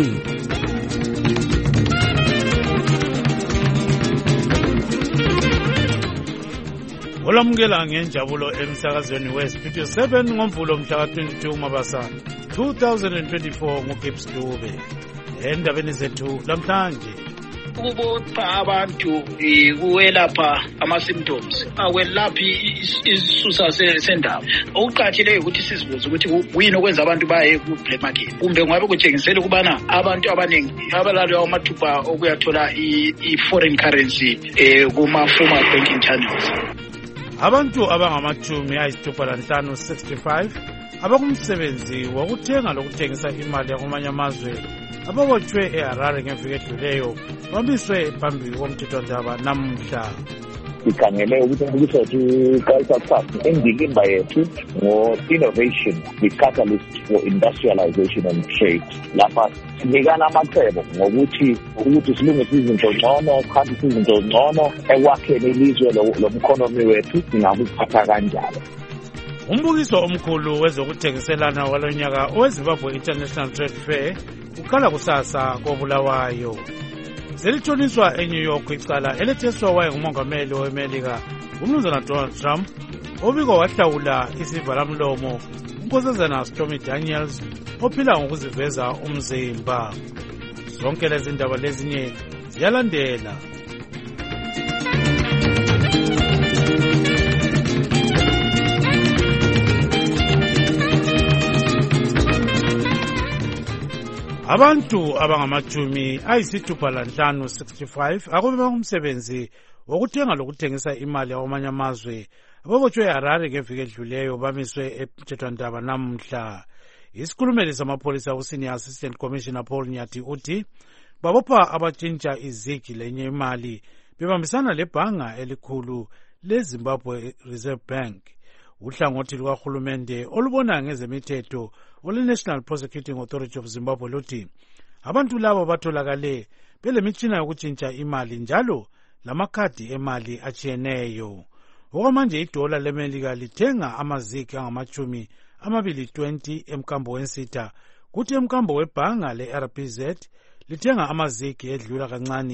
Olamukela ngenjabulo emsakazweni we-Studio 7 ngoMvulo mhla ka-22 Mabasa 2024 nguGibbs Dube. Endabeni zethu lamhlanje ukubopha abantu kuwelapha ama-symptoms akwelaphi isisusa sendaba. Okuqatshileyo ukuthi sizibuze ukuthi kuyini okwenza abantu baye ku-black market, kumbe ngabe kutshengisela ukubana abantu abaningi abalalo amathuba okuyathola i-foreign currency kuma-formal banking channels. Abantu abangama-65 abakumsebenzi wokuthenga lokuthengisa imali yakumanye amazwe ababotshwe eHarare ngeviki edluleyo bamiswe phambi komthethwandaba namuhla. Sikhangele ukuthi i-culture endikimba yethu ngo-innovation, the catalyst for industrialization and trade. Lapha sinikana amacebo ngokuthi silungise izinto ngcono, sikhambise izinto ngcono ekwakheni ilizwe lomkhonomi wethu singakuphatha kanjalo. Umbukiso omkhulu wezokuthengiselana walonyaka oweZimbabwe International Trade Fair ukhala kusasa koBulawayo. Selithoniswa eNew York icala eletheswa waye ngumongameli weMelika uMnumzana Donald Trump obiko wahlawula isivalamlomo uNkosazana Stormy Daniels ophila ngokuziveza umzimba. Zonke lezi ndaba lezinye ziyalandela. Abantu abangama-65 akube umsebenzi wokuthenga lokuthengisa imali yakwamanye amazwe ababotshwe eHarare ngeviki edluleyo bamiswe emthethwandaba namuhla. Isikhulumeli samapholisa uSenior Assistant Commissioner Paul Nyati uthi babopha abatshintsha izigi lenye imali bebambisana lebhanga elikhulu leZimbabwe Reserve Bank. Uhlangothi lukahulumende olubona ngezemithetho ole-National Prosecuting Authority of Zimbabwe luthi abantu labo batholakale belemitshina yokutshintsha imali njalo lamakhadi emali atshiyeneyo. Okwamanje idola leMelika lithenga amazigi angama-20 emkambo wensitha, kuthi emkambo webhanga le-RBZ lithenga amazigi edlula kancane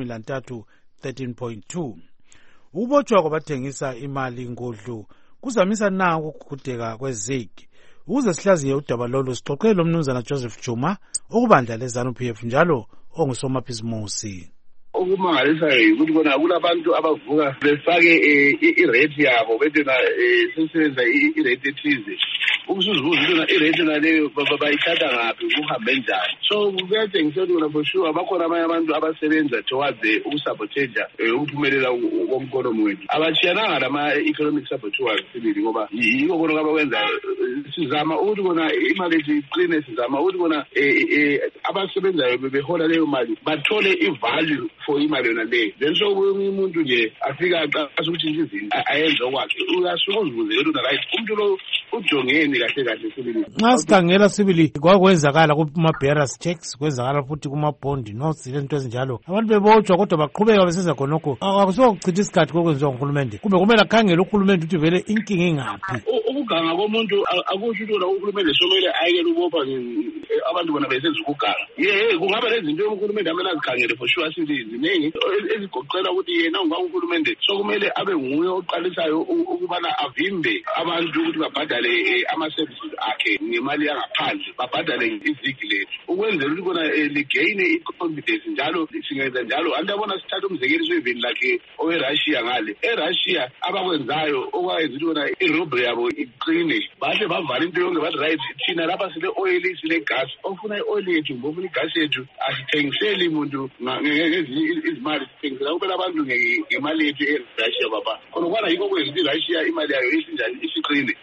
13.2. Ukubotshwa kwabathengisa imali ngodlu kuzamisa na ukugudeka kwezigi. Ukuze sihlaziye udaba lolu sixoxele loMnumzana Joseph Juma okubandla leZANU-PF njalo ongusomabhizimusi. Okumangalisayo yikuthi kona kulabantu abavuka befake i-rate yabo bedena sesenza i-rate ethize. Ukusuzibuza ukuthi i-rate naleyo bayithatha ngaphi kuhambe njani. So kuyatshengisa ukuthi kona for sure bakhona abanye abantu abasebenza towards ukusabotaja ukuphumelela komkhonomi wethu. Abachiyananga lama-economic saboteurs sibili ngoba yiko kona abakwenza. Sizama ukuthi kona imali yethu iqine, sizama ukuthi kona abasebenzayo behola leyo mali bathole i-value for imali yona leyo. Then so umuntu nje afika aqasa ukuthi izinto ayenze okwakhe. Uyasuka uzibuze ukuthi right umuntu lo ujongeni kahle sibili. Nxa sikhangela sibili kwakwenzakala kuma-bearers checks, kwenzakala futhi kuma-bond notes lento ezinjalo. Abantu bebotshwa kodwa baqhubeka besenza khonokho. Akusokuchitha isikhathi kokwenziwa nguhulumende. Kumbe kumele akhangele uhulumende ukuthi vele inkinga ingaphi. Ukuganga komuntu akusho ukuthi uhulumende somele ayekele ukubopha abantu bona besenza ukuganga. Kungaba lezinto uhulumende amele azikhangele for sure ziningi ezigoqela ukuthi yena ungahulumende sokumele abe nguye oqalisayo ukubana avimbe abantu ukuthi babhadale ama-services akhe ngemali yangaphandle, babhadale izigi lethu ukwenzela ukuthi kona ligeyine i-confidence njalo singenza njalo. Andabona sithatha umzekeliso eveni lakhe owe-Russia ngale. eRussia abakwenzayo okwayenza ukuthi kona irobbery yabo iqine bahle bavala into yonke bathi right thina lapha sile oil sile gas ofuna i-oil yethu ngofuna igasi yethu asithengiseli muntu izimali sithengisela kubela abantu ngemali yethu eRussia baba khona kwana yiko kwenza ukuthi iRussia imali yayo isinjani isiqine. Yikho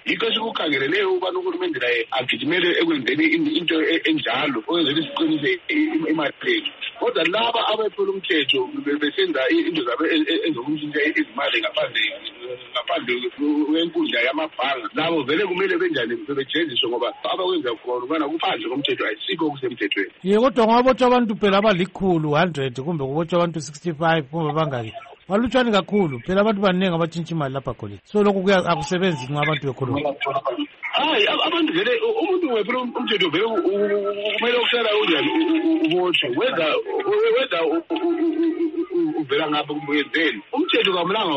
esikukhangeleleyo ukubana uhulumende laye agijimele ekwenzeni into enjalo okwenzela isiqinise imali yethu. Kodwa laba abephula umthetho besenza into zabo ezokumshintsha izimali ngaphandle kwenkundla yamabhanga, labo vele kumele benjani bejeziswe ngoba abakwenza khona ukubana kuphandle komthetho ayisikho okusemthethweni. Ye kodwa ngabotshwa abantu phela abalikhulu 100 kumbe kubotshwa abantu 65 kumbe bangaki balutshwane kakhulu phela abantu baningi abatshintshwa imali lapha khona, so lokhu akusebenzi nxa abantu bekhuluma. Hayi abantu vele umuntu wephula umthetho vele kumele ukuhlala unjani ubotshwe whether uvela ngapha kumbuyezeni umthetho kamlanga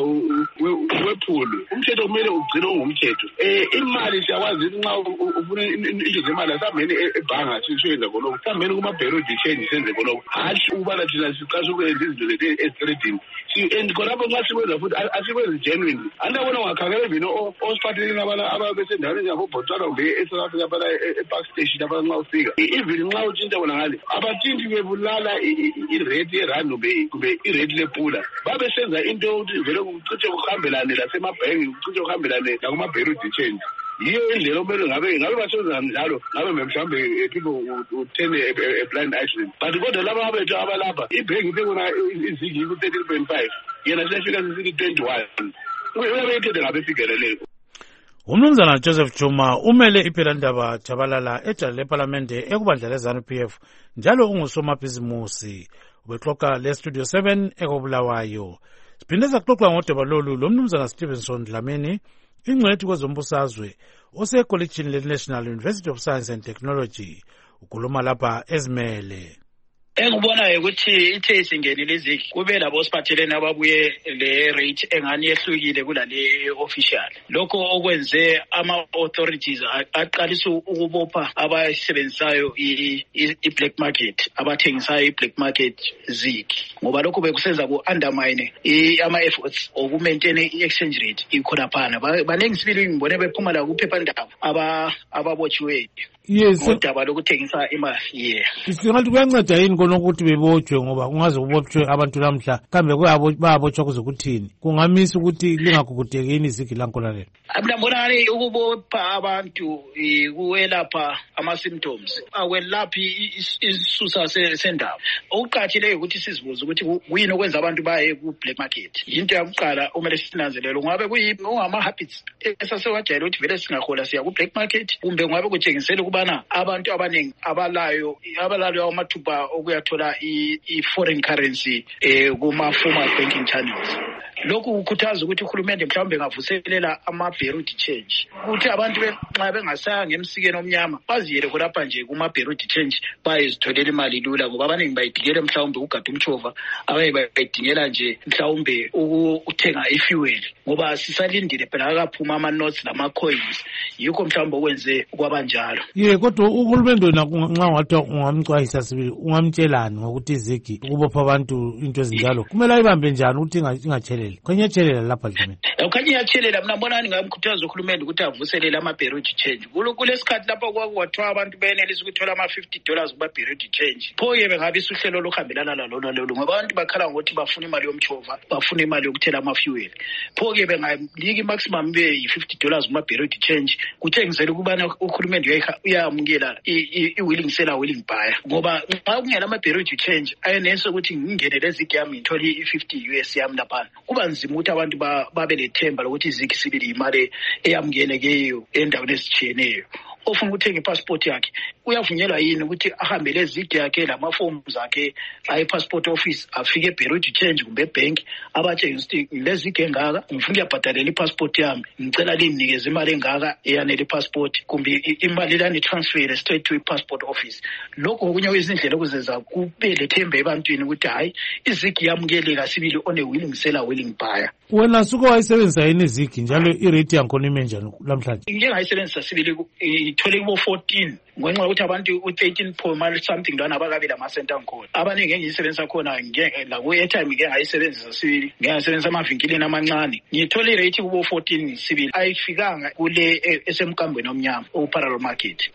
wephulu. Umthetho kumele ugcine ungumthetho. Imali siyakwazi nxa ufuna into zemali asambeni ebhanga siyenza khonokho, sambeni kuma-bureau de change senze khonokho, hatshi ukubana thina siqashe ukwenza izinto zethu ezitradini. And khonapho nxa sikwenza futhi asikwenzi genuinely. Andabona ungakhangela even osiphatheleni nabana ababesendaweni njengabo-Botswana kumbe e-South Africa phana e-Park Station abana nxa ufika even nxa utshintsha bona ngale abathinti bebulala irate yerandi kumbe irate lepula, babesenza into yokuthi vele kucishe kuhambelane lasemabhenki, kucishe kuhambelane nakuma-bureau de change. Yiyo indlela okumele ngabe basenza njalo, ngabe mhlawumbe people turn a blind eye. But kodwa laba abethu abalapha ibhenki bekona izigi ku-13.5 yena siyafika sisithi 21 uyabeyithende ngabe fikeleleko. Umnumzana Joseph Chuma umele iPhilandaba Jabalala ejala leParlamente ekubandla leZANU-PF njalo ungusomabhizimusi. Ubexoxa leStudio 7 ekobulawayo. Siphinde saxoxa ngodaba lolu lomnumzana Stevenson Dlamini, ingcwethi kwezombusazwe osekolitshini le-National University of Science and Technology, ukhuluma lapha ezimele. Engikubonayo ukuthi ithe isingenile izigi kube labo siphathelene ababuye le rate engani yehlukile kulale official. Lokho okwenze ama-authorities aqalisa ukubopha abayisebenzisayo i-black market, abathengisayo i-black market zigi, ngoba lokho bekusenza ku-undermine ama-efforts okumaintain i-exchange rate ikhonaphana. Baningi sibili ngibone bephuma la kuphephandaba ababotshiweyo. Yes, kodaba lokuthengisa imali. Singathi kuyanceda yini khona ukuthi bebotshwe ngoba kungaze kubotshwe abantu namhla kambe bayabotshwa kuze kuthini? Kungamisa ukuthi lingagugudeki yini izigi lankona lelo? Abambonani ukubopha abantu kuwelapha ama-symptoms awelaphi isisusa sendaba. Okuqathileyo ukuthi sizibuze ukuthi kuyini okwenza abantu baye ku-black market. Yinto yakuqala umele sinanzelele ngabe kuyama-habits esasewajayela ukuthi vele singahola siya ku-black market kumbe ngabe kutshengisela ukuba abantu abaningi abalayo amathuba okuyathola i-foreign currency kuma-formal banking channels. Lokhu kukhuthaza ukuthi uhulumende mhlawumbe ngavuselela ama-bureau de change ukuthi abantu nxa bengasaya ngemsikeni omnyama baziyele khonapha nje kuma-bureau de change bayezitholela imali lula, ngoba abaningi bayidingela mhlawumbe ukugada umtshova, abanye bayidingela nje mhlawumbe ukuthenga ifuel, ngoba sisalindile phela akaphuma ama-notes nama-coins. Yikho mhlawumbe okwenze kwabanjalo. Kodwa uhulumende wena nxa ungathi ungamcwayisa sibili ungamtshelani ngokuthi izigi ukubopha abantu into ezinjalo kumele ayibambe njani ukuthi ingatsheleli? Kwenye yatshelela lapha Dlamini. Kwenye yatshelela mina mbonani ngamkhuthaza uhulumende ukuthi avuselele ama-bureau de change. Kulesikhathi lapho kwakuthiwa abantu benelisa ukuthola ama-$50 kuma-bureau de change. Pho-ke bengabisa uhlelo lokuhambelana lalona lolu ngoba abantu bakhala ngokuthi bafuna imali yomtshova, bafuna imali yokuthela ama-fuel. Pho-ke bengalika i-maximum be-$50 kuma-bureau de change, kutshengisela ukubana uhulumende uyamukela i-willing seller willing buyer, ngoba nxa kungela ama-bureau de change ayenelisa ukuthi ngingene lezigi yami ngithole i-50 US yami laphana. Kuba nzima ukuthi abantu babe lethemba lokuthi izigi sibili imali eyamukelekeyo endaweni ezitshiyeneyo. Ofuna ukuthenga ipassport yakhe uyavunyelwa yini ukuthi ahambe lezigi yakhe lama-forms akhe aye-passport office afike e-bureau de change kumbe ebhenki abatshengisa ukuthi lezigi engaka ngifuna ukuyabhadalela ipassport yami, ngicela linginikeze imali engaka eyanele ipassport kumbe imali lani transfer straight to i-passport office. Lokho okunye izindlela okuzenza kube lethemba ebantwini ukuthi hayi izigi yamukeleka sibili one-willing seller willing buyer. Wena suke wayisebenzisa yini izigi njalo irate yankhona ime njani namhlanje? Ngike ngayisebenzisa sibili ithole kubo 14 ngenxa ukuthi abantu u-13 something lwana abakabi lamasenta angikhona. Abaningi engiyisebenzisa khona laku-airtime ngike ngayisebenzisa sibili, ngike ngayisebenzisa amavinkilini amancane, ngithole irate kubo 14 sibili, ayifikanga kule esemkambweni omnyama o-parallel market.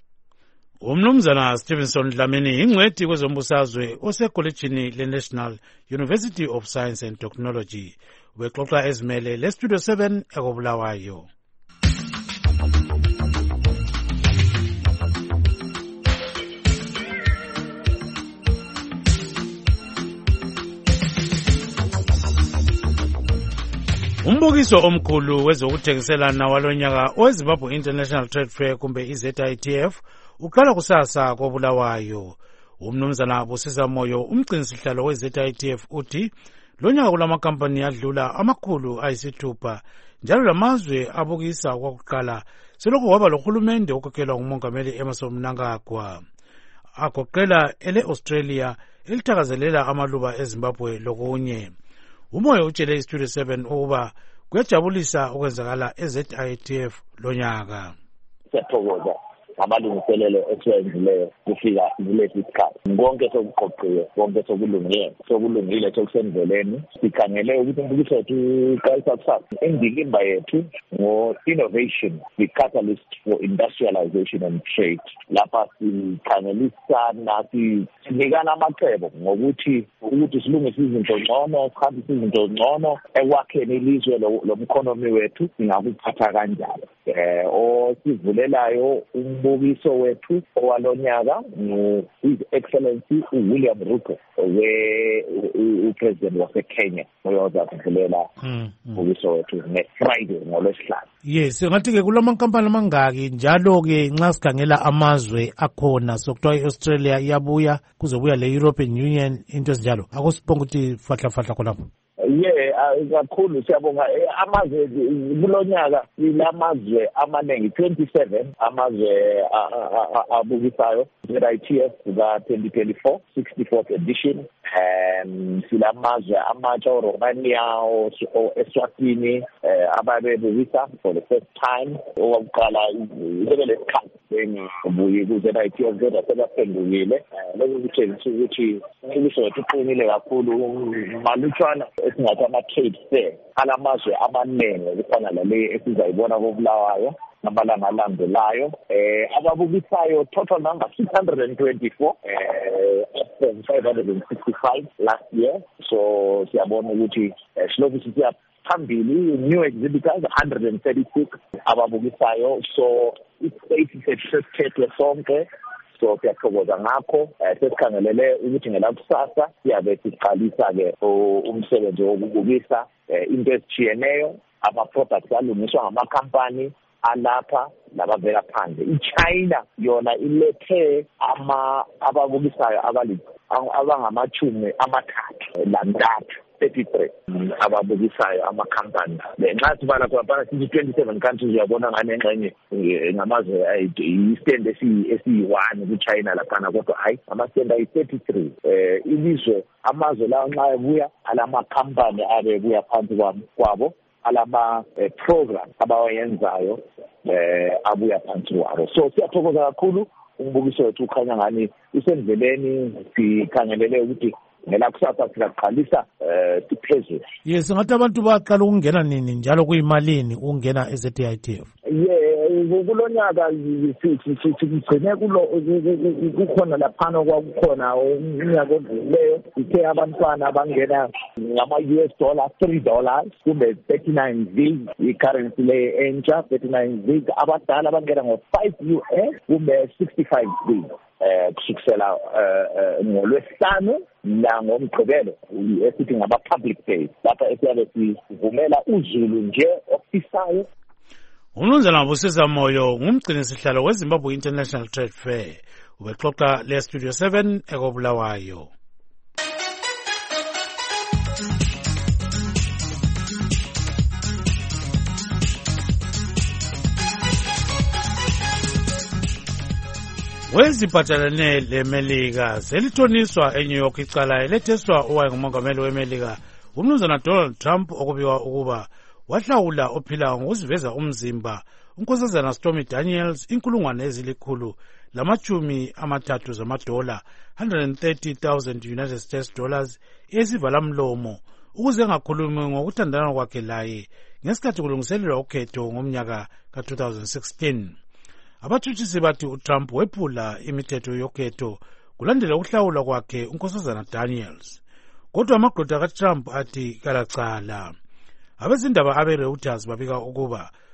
Umnumzana Stevenson Dlamini ingcwethi kwezombusazwe osekolitshini le-National University of Science and Technology. Ubexoxa ezimele leStudio 7 ekobulawayo. Umbukiso omkhulu wezokuthengiselana walonyaka oweZimbabwe International Trade Fair kumbe iZITF uqala kusasa koBulawayo. Umnumzana Busisa Moyo umgcinisihlalo weZITF uthi lonyaka kulamakampani adlula amakhulu ayisithupha njalo lamazwe abukisa kwakuqala selokhu waba lohulumende okhokhelwa ngumongameli Emmerson Mnangagwa. Agoqela ele-Australia elithakazelela amaluba eZimbabwe lokunye. Umoya utshele iStudio 7 ukuba kuyajabulisa ukwenzakala eZITF lonyaka. Siyathokoza amalungiselelo esiwenzileyo kufika kulesi sikhathi. Konke sokuqoqiwe, konke sokulungile sokusendleleni. Sikhangele ukuthi umbukiso wethu uqalisa kusasa. Indikimba yethu ngo-innovation, the catalyst for industrialization and trade. Lapha sikhangelisana, sinikana amacebo ngokuthi silungise izinto ngcono, sikhambise izinto ngcono ekwakheni ilizwe lomkhonomi wethu singakuphatha kanjani. Osivulelayo umbukiso wethu owalonyaka His Excellency William Ruto upresident waseKenya oyoza kuvulela umbukiso wethu ngeFriday ngolwesihlanu. Yes, ngathi-ke kulamankampani amangaki njalo-ke nxa sikhangela amazwe akhona sokuthiwa i-Australia iyabuya kuzobuya le-European Union into ezinjalo akusibonga ukuthi fahla khonapho. Kakhulu siyabonga amazwe kulonyaka ilamazwe amaningi 27 amazwe abukisayo ZITF ka 2024 64th edition silamazwe amatsha Romania Eswatini ababebukisa for the first time owakuqala lesikhathi buye ku ZITF kodwa sebaphendukile lokhu kutshengisa ukuthi umbukiso wethu uqinile kakhulu malutshwana esingathi ama-trade fair alamazwe amaningi kufana lale esizayibona koBulawayo amalanga alandelayo. Ababukisayo total number 624 from 565 last year. So siyabona ukuthi silokhu sisiya phambili, new exhibitors 136 ababukisayo. So isithethwe sonke. So siyathokoza ngakho sesikhangelele ukuthi ngelakusasa siyabe siqalisa-ke umsebenzi wokubukisa into ezitshiyeneyo, ama-products alungiswa ngamakhampani alapha labavela phandle. iChina yona ilethe ababukisayo abangamachumi amathathu lantathu 33 ababukisayo amakhampani. Nxa sibala khona sithi 27 countries uyabona ngane engxenye ngamazwe i-stand esi-1 kuChina laphana kodwa hayi ama-stand ayi-33. Ilizwe amazwe lawo nxa ebuya alamakhampani abebuya phansi kwabo alama-program abawayenzayo abuya phansi kwabo. So siyathokoza kakhulu umbukiso wethu ukhanya ngani usendleleni, sikhangelele ukuthi ngelakusasa singaqalisa siphezulu. Yes, ngathi abantu baqala ukungena nini njalo kuyimalini ukungena eZITF? Kulonyaka sigcine kukhona laphana okwakukhona unyaka odlulileyo ithe abantwana bangena ngama-US dollar $3 kumbe 39 zig i-currency leyo entsha 39 zig. Abadala bangena ngo-5 US kumbe 65 zig. Kusukela ngolwesihlanu ngomgqibelo esithi ngama-public days lapha esiyabe sivumela uZulu nje ofisayo. Umnumzana Busisa Moyo ngumgcinisihlalo weZimbabwe International Trade Fair ubexoxa le-Studio 7 ekoBulawayo. Weziphathelene leMelika selithoniswa eNew York icala eletheswa owayengumongameli weMelika umnumzana Donald Trump okubikwa ukuba wahlawula ophila ngokuziveza umzimba unkosazana Stormy Daniels $130,000 zamadola $130,000 United States dollars esivalamlomo ukuze engakhulumi ngokuthandana kwakhe laye ngesikhathi kulungiselelwa ukhetho ngomnyaka ka-2016. Abathutshisi bathi uTrump wephula imithetho yokhetho kulandela ukuhlawula kwakhe unkosazana Daniels. Kodwa amagqwetha kaTrump athi kalacala. Abezindaba abe-Reuters babika ukuba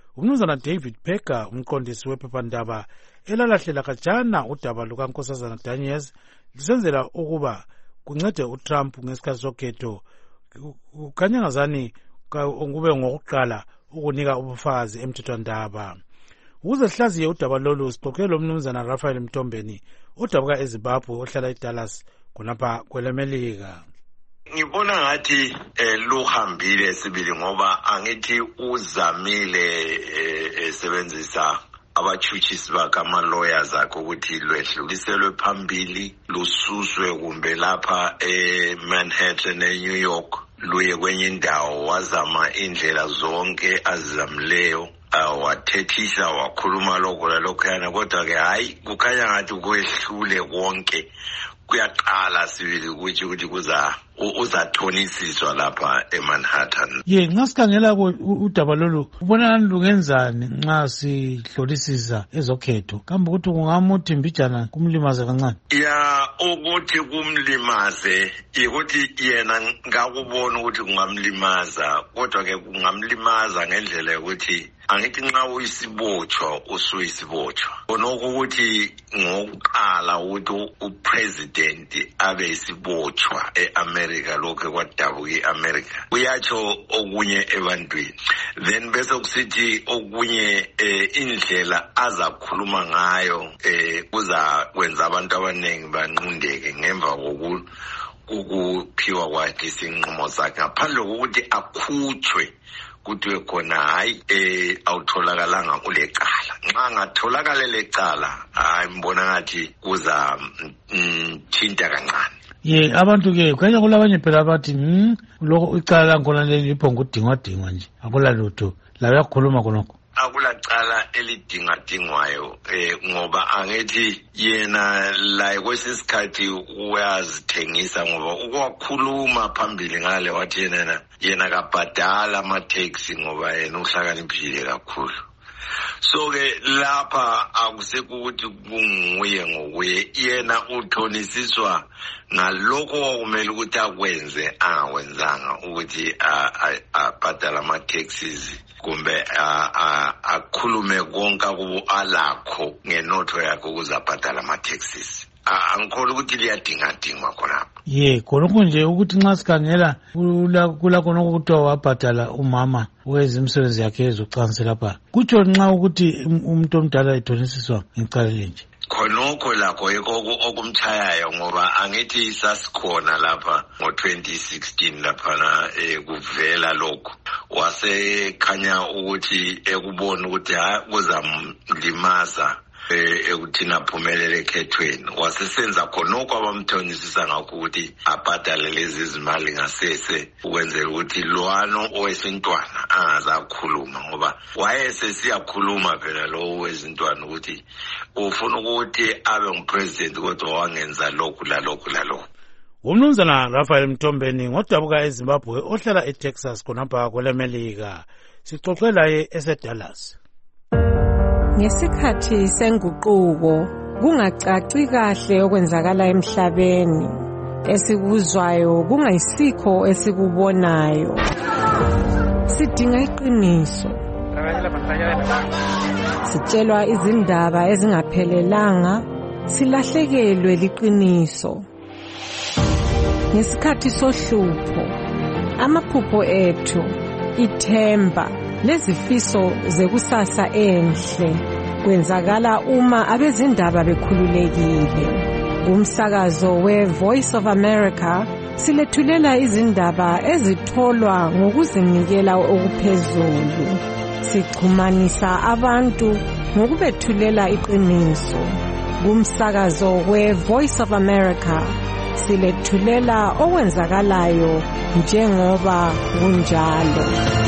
umnumzana David Pecker umqondisi wephephandaba elalahlela kajana udaba lukaNkosazana Daniels lisenzela ukuba kuncede uTrump ngesikhathi sokhetho. Kanyangazani kube ngokuqala ukunika ubufakazi emthethwandaba. Ukuze sihlaziye udaba lolu sixoxe lomnumzana Raphael Mtombeni odabuka eZimbabwe ohlala eDallas khonapha kwelemelika. Ngibona ngathi luhambile sibili ngoba angithi uzamile esebenzisa abachuchisi bakama lawyers akho ukuthi lwedluliselwe phambili lususwe kumbe lapha eManhattan eNew York luye kwenye indawo wazama indlela zonke azizamleyo wathethisha wakhuluma lokho lalokhana kodwa-ke hayi kukhanya ngathi kwehlule konke kuyaqala sibili ukuthi uzathonisiswa lapha eManhattan. Nxa sikhangela udaba lolu ubona lungenzani nxa sihlolisisa ezokhetho kambe ukuthi kungamuthi mbijana kumlimaze kancane? Ukuthi kumlimaze ukuthi yena ngakubona ukuthi kungamlimaza kodwa-ke kungamlimaza ngendlela yokuthi angithi nxa uyisibotshwa usuyisibotshwa konoko ukuthi ngokuqala ukuthi upresident abe isibotshwa eAmerica lokho kwadabuka iAmerica kuyatsho okunye ebantwini then bese kusithi okunye indlela azakhuluma ngayo kuzakwenza abantu abaningi banqundeke ngemva kokuphiwa kwakhe isinqumo sakhe ngaphandle kokuthi akhutshwe kuthiwe khona hayi awutholakalanga kule cala. Nxa ngatholakala lecala hayi mbona ngathi kuza thinta kancane. Abantu-ke kanye kulabanye phela bathi lokho icala langkhona leli liphonga udingwadingwa nje akula lutho la uyakhuluma khonokho. Akulacala elidingadingwayo ngoba angithi yena la kwesisikhathi uyazithengisa ngoba ukwakhuluma phambili ngale wathi yena kabhadala ama-taxi ngoba yena uhlakaniphile kakhulu. So-ke lapha akusekho ukuthi kunguye ngokuye yena uthonisiswa ngalokho okumele ukuthi akwenze angawenzanga ukuthi abhadala ama-taxes kumbe akhulume konke alakho ngenotho yakho ukuze abhadala ama-taxes. Angikholwa ukuthi liyadingadingwa khonapho. Khonokho nje ukuthi nxa sikhangela kula khonokho kuthiwa wabhadala umama wezimisebenzi yakhe ezocansi lapha kutsho nxa ukuthi umuntu omdala ethonisiswa ngecala elinje. Khonokho lakho yikho okumchayayo ngoba angithi sasikhona lapha ngo-2016 laphana kuvela lokho wasekhanya ukuthi ekubona ukuthi kuzamlimaza ekuthina aphumelele ekhethweni wasesenza khonokho abamthonisisa ngakho ukuthi abhadale lezi zimali ngasese ukwenzela ukuthi lwano owesintwana angazakhuluma ngoba wayesesiyakhuluma phela lo owesintwana ukuthi ufuna ukuthi abe ngupresident kodwa wangenza lokhu lalokhu. Umnumzana Raphael Mtombeni ngodabuka eZimbabwe ohlala eTexas khonapha kwelemelika sixoxe laye eseDallas. Ngesikhathi senguquko kungacaci kahle okwenzakala emhlabeni esikuzwayo kungayisikho esikubonayo sidinga iqiniso sitshelwa izindaba ezingaphelelanga silahlekelwe liqiniso ngesikhathi sohlupho amaphupho ethu ithemba lezifiso zekusasa enhle kwenzakala uma abezindaba bekhululekile. Kumsakazo we-Voice of America silethulela izindaba ezitholwa ngokuzinikela okuphezulu. Sichumanisa abantu ngokubethulela iqiniso. Kumsakazo we-Voice of America silethulela okwenzakalayo njengoba kunjalo.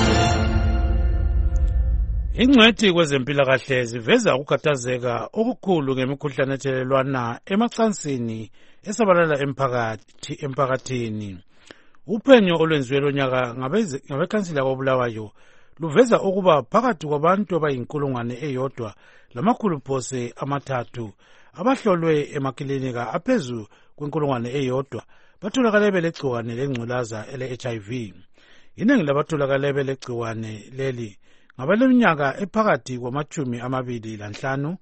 Ingcwethi kwezempilakahle ziveza ukukhathazeka okukhulu ngemikhuhlane ethelelwana emacansini esabalala emphakathini. Uphenyo olwenziwe lonyaka ngabekhansila koBulawayo luveza ukuba phakathi kwabantu abayinkulungwane eyodwa lamakhulu phose amathathu abahlolwe emakilinika aphezu kwenkulungwane eyodwa batholakale belegciwane lengculaza ele-HIV. Iningi labatholakale belegciwane leli ngabaleminyaka ephakathi kwama-25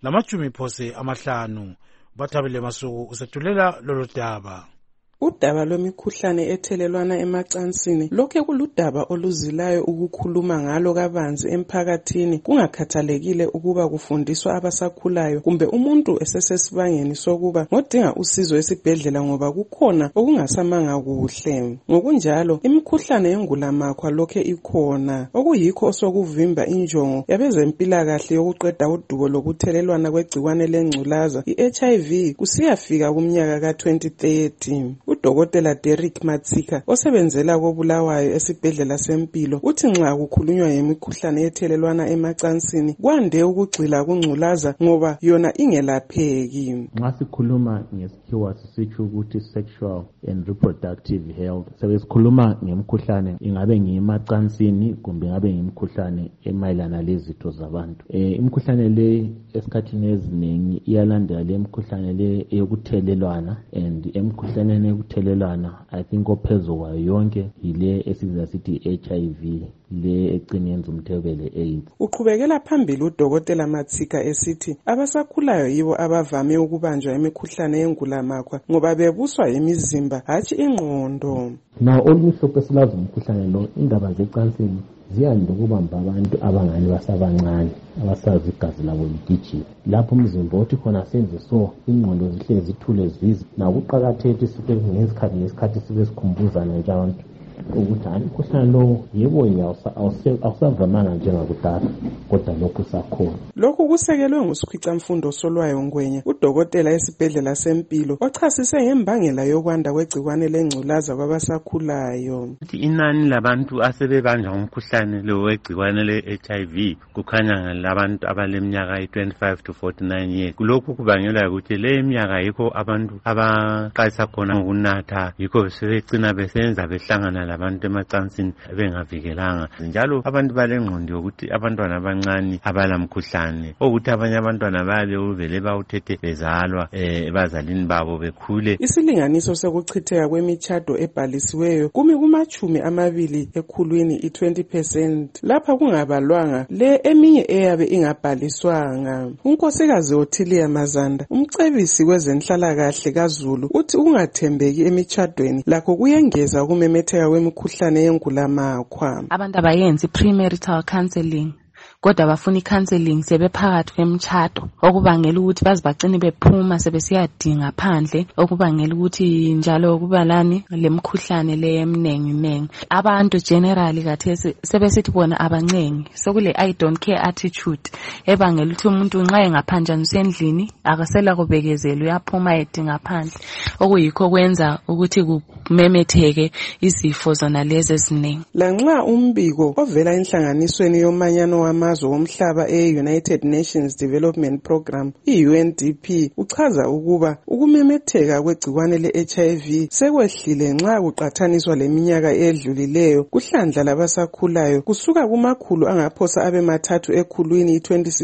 lama-50. Bathabile Masuku usethulela lolu daba. Udaba lwemikhuhlane ethelelwana emacansini lokhe kuludaba oluzilayo ukukhuluma ngalo kabanzi emphakathini, kungakhathalekile ukuba kufundiswa abasakhulayo kumbe umuntu esesesibangeni sokuba ngodinga usizo esibhedlela ngoba kukhona okungasamanga kuhle. Ngokunjalo imikhuhlane yengulamakhwa lokhe ikhona, okuyikho osokuvimba injongo yabezempilakahle yokuqeda udubo lokuthelelwana kwegciwane lengculaza i-HIV kusiyafika kumnyaka ka-2030. Udokotela Derek Matsika osebenzela koBulawayo esibhedlela sempilo uthi nxa kukhulunywa ngemikhuhlane ethelelwana emacansini kwande ukugxila kungculaza ngoba yona ingelapheki. Nxa sikhuluma ngesikhiwa sisitsho ukuthi sexual and reproductive health, sikhuluma ngemikhuhlane ingabe ngemacansini kumbe ingabe ngemikhuhlane emayelana lezitho zabantu. Imikhuhlane le esikhathini eziningi iyalandela le mkhuhlane le eyokuthelelwana, and emkhuhlaneni yokuthelelwana I think ophezu kwayo yonke yile esibiza sithi HIV, le egcina yenza umthebele AIDS. Uqhubekela phambili udokotela Matsika esithi abasakhulayo yibo abavame ukubanjwa imikhuhlane yengulamakhwa ngoba bebuswa imizimba hatshi ingqondo. Now olumhlophe silazi umkhuhlane lo, indaba zecansini ziyanda ukubamba abantu abangani basabancane abasazi igazi labo ligijima. Lapho umzimba othi khona senze so ingqondo zihle zithule zizi, nakuqakathekile sibe ngesikhathi sibe sikhumbuzana njalo ukuthi umkhuhlane lo yebo awusavamanga njengakudala kodwa lokhu sakhona. Lokhu kusekelwe ngusikhwicamfundo Solwayo Ngwenya, udokotela esibhedlela sempilo ochasise ngembangela yokwanda kwegciwane lengculaza kwabasakhulayo. Inani labantu asebebanjwa umkhuhlane lo wegciwane le-HIV kukhanya labantu abaleminyaka i-25 to 49 years. Lokhu kubangelwa ukuthi le minyaka yikho abantu abaqalisa khona ukunatha, yikho sebecina besenza behlangana labantu emacansini bengavikelanga. Njalo abantu balengqondo yokuthi abantwana abancane abalamkhuhlane, ukuthi abanye abantwana bayabe uvele bawuthethe bezalwa bazalini babo bekhule. Isilinganiso sokuchitheka kwemitshato ebhalisiweyo kumi kuma-20 ekhulwini i-20%, lapha kungabalwanga le eminye eyabe ingabhaliswanga. Unkosikazi Othilia Mazanda, umcebisi wezenhlalakahle kaZulu, uthi ukungathembeki emitshatweni lakho kuyengeza ukumemetheka kwemikhuhlane yengulamakhwa. Abantu abayenzi premarital counseling kodwa bafuna i-counseling sebephakathi kwemitshato, okubangela ukuthi bazibagcine bephuma sebesiyadinga phandle, okubangela ukuthi njalo kubalani lemkhuhlane le eminengi. Abantu generally kathesi sebesithi bona abancengi, sokule I don't care attitude ebangela ukuthi umuntu nxa engaphanjaniswa endlini akasela kubekezela uyaphuma edinga phandle, okuyikho kwenza ukuthi kumemetheke izifo zona lezi eziningi. Lanxa umbiko ovela enhlanganisweni yomanyano wamazwe womhlaba e-United Nations Development Program i-UNDP uchaza ukuba ukumemetheka kwegciwane le-HIV sekwehlile nxa kuqathaniswa leminyaka edlulileyo kuhlandla labasakhulayo kusuka kumakhulu angaphosa abe-3 ekhulwini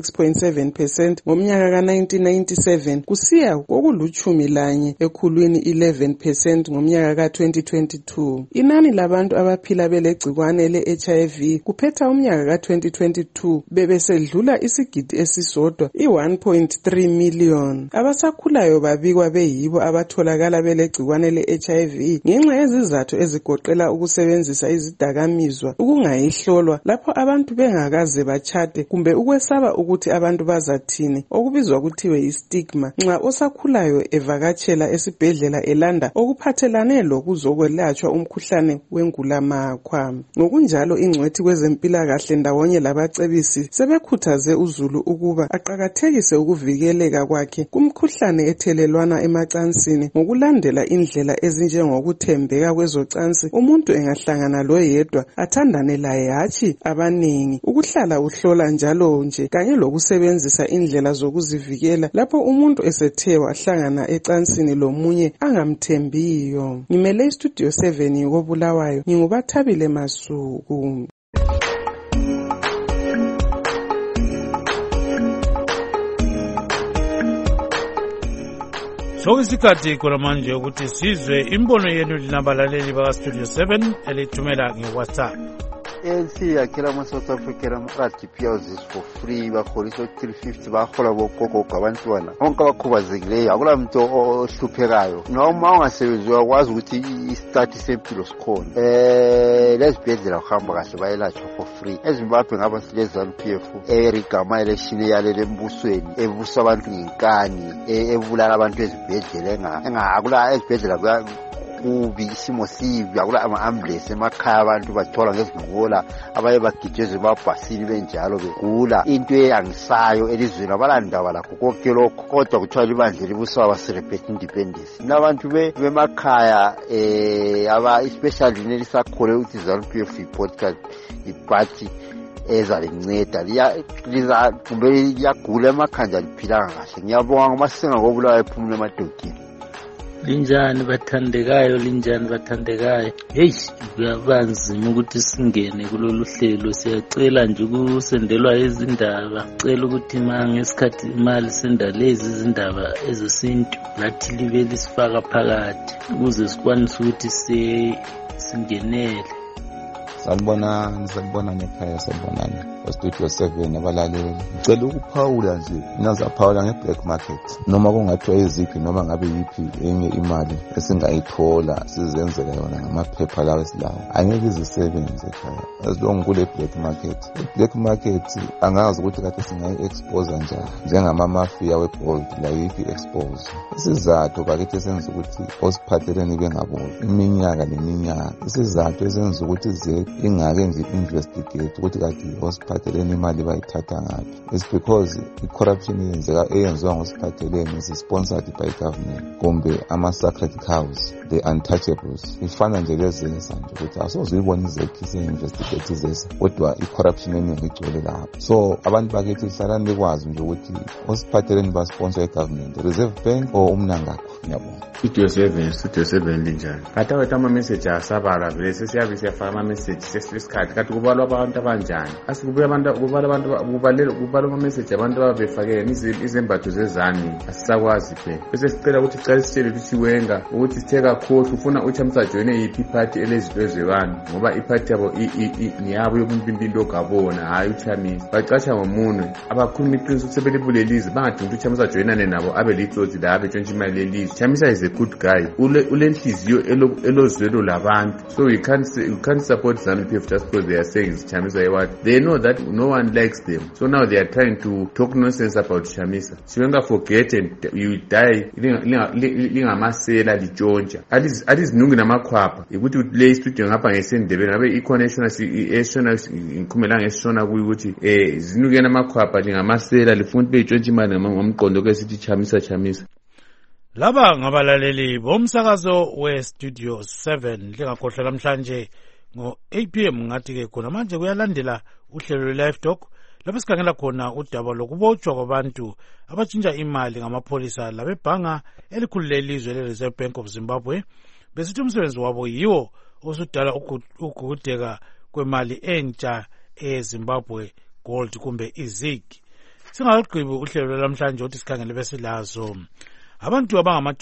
i-26.7% ngomnyaka ka-1997 kusiya kokulu-11 ekhulwini 11% ngomnyaka ka-2022. Inani labantu abaphila belegciwane le-HIV kuphetha umnyaka ka-2022 bebesedlula isigidi esisodwa i-1.3 million. Abasakhulayo babikwa beyibo abatholakala belegciwane le-HIV ngenxa yezizathu ezigoqela ukusebenzisa izidakamizwa, ukungayihlolwa lapho abantu bengakaze bachate kumbe ukwesaba ukuthi abantu bazathini, okubizwa kuthiwe i-stigma, nxa osakhulayo evakatshela esibhedlela elanda okuphathelane lokuzokwelatshwa umkhuhlane wengulamakhwa. Ngokunjalo ingcwethi kwezempilakahle ndawonye labacebisi sebekhuthaze uZulu ukuba aqakathekise ukuvikeleka kwakhe kumkhuhlane ethelelwana emacansini ngokulandela indlela ezinjengokuthembeka kwezocansi, umuntu engahlangana loyedwa athandane laye hatshi abaningi, ukuhlala uhlola njalo nje kanye lokusebenzisa indlela zokuzivikela lapho umuntu esethe wahlangana ecansini lomunye angamthembiyo. Ngimele iStudio 7 koBulawayo, ngingubathabile Masuku. Sokusikhathi khona manje ukuthi sizwe imbono yenu linabalaleli baka Studio 7 elithumela ngeWhatsApp. ANC yakhela ama-South African ama-RDP houses for free, baholisa 350 bahola bogogo abantwana bonke abakhubazekileyo. Akula muntu ohluphekayo noma ungasebenzi uyakwazi ukuthi i-stati sempilo sikhona. Lezibhedlela kuhamba kahle bayelatshwa for free. eZimbabwe ngaba silezanu-PF erigama election eyalele embusweni ebusa abantu ngenkani ebulala abantu ezibhedlela engakula ezibhedlela kubi isimo sibi. Akula ama-ambulance emakhaya abantu bathola ngezinqola abaye bagijeze babhasini benjalo begula. Into eyangisayo elizweni abalandaba lakho konke lokho kodwa kuthiwa libandla libusa abacelebrate independence. Nabantu bemakhaya especially nelisakhole ukuthi ZANU-PF i-podcast iparty ezalinceda kumbe liyagula emakhanda liphilanga kahle. Ngiyabonga ngomasinga ngobulawa ephumule emadodeni. Linjani bathandekayo. Hey, kuyabanzima ukuthi singene kulolu hlelo. Siyacela nje ukusendelwa izindaba. Cela ukuthi ngesikhathi imali senda lezi izindaba ezesintu lathi libe lisifaka phakathi ukuze sikwanise ukuthi singenele. Sanibona nekhaya sanibonana. Studio 7 abalaleli. Ngicela ukuphawula nje, nazaphawula nge-black market. Noma kungathiwa iziphi noma ngabe yiphi enye imali esingayithola sizenzela yona ngamaphepha lawo esilawo. Angeke izisebenze ekhaya. As long kule black market. I-black market angazi ukuthi kade singayi-expose njani. Njengama-mafia we-gold la yiphi expose. Isizathu bakithi senza ukuthi osiphatheleni bengaboni. Iminyaka neminyaka. Isizathu esenza ukuthi ingake nje investigate ukuthi kade osiphatheleni imali bayithatha ngaphi. It's because i-corruption eyenziwa ngosiphatheleni is sponsored by government kumbe ama-sacred cows, the untouchables. Ifana nje lezinye sanje ukuthi asozuyibona izekhisi investigate zesa kodwa i-corruption eningi igcwele lapho. So abantu bakithi hlalani likwazi nje ukuthi osiphatheleni basponsor i-government, Reserve Bank or umnangakho. Ngiyabonga. Studio 7 linjani? Kata wethu ama-message asabala vele sesiyabe siyafaka ama-message sesisikhathi kati kubalwa abantu abanjani. Asikubuya kubalwa ama-message abantu ababefakele izembatho zezani asisakwazi phela. Bese sicela ukuthi sicela sitshele ukuthi wenga ukuthi sithe kakhohlwa ufuna uChamisa joine yiphi party elezinto ezebani ngoba iparty yabo niyabo yobumpimpindo ogabona hayi uChamisa. Bacatsha ngomunwe abakhuluma iqiniso ukuthi sebelibulelizwe bangadinga ukuthi uChamisa joinane nabo abe litsotsi la abe tshontsha imali elizwe. Chamisa is a good guy. Ulenhliziyo elozwelo labantu. So you can't support ZANU-PF just because they are saying Chamisa what. They know that no one likes them. So now they are trying to talk nonsense about Chamisa. Siwenga forget and you die. Lingamasela lijonja. Alizinungi namakhwapha. Ukuthi play studio ngapha ngesendebeni ngabe i-connection esona inkumelanga esona ukuthi zinuke namakhwapha lingamasela lifuna beyitshontsha imali ngomqondo kwesithi Chamisa. Laba ngabalaleli bomsakazo we-Studio 7 lingakhohlwa namhlanje ngo-8 PM ngathi-ke khona manje kuyalandela uhlelo lwe-Live Talk lapho sikhangela khona udaba lokubotshwa kwabantu abatshintsha imali ngamapholisa labebhanga elikhulu lelizwe le-Reserve Bank of Zimbabwe besithi umsebenzi wabo yiwo osudala ukugugudeka kwemali entsha eZimbabwe Gold kumbe iZig. Singaligqibi uhlelo lwamhlanje ukuthi sikhangele besilazo. Abantu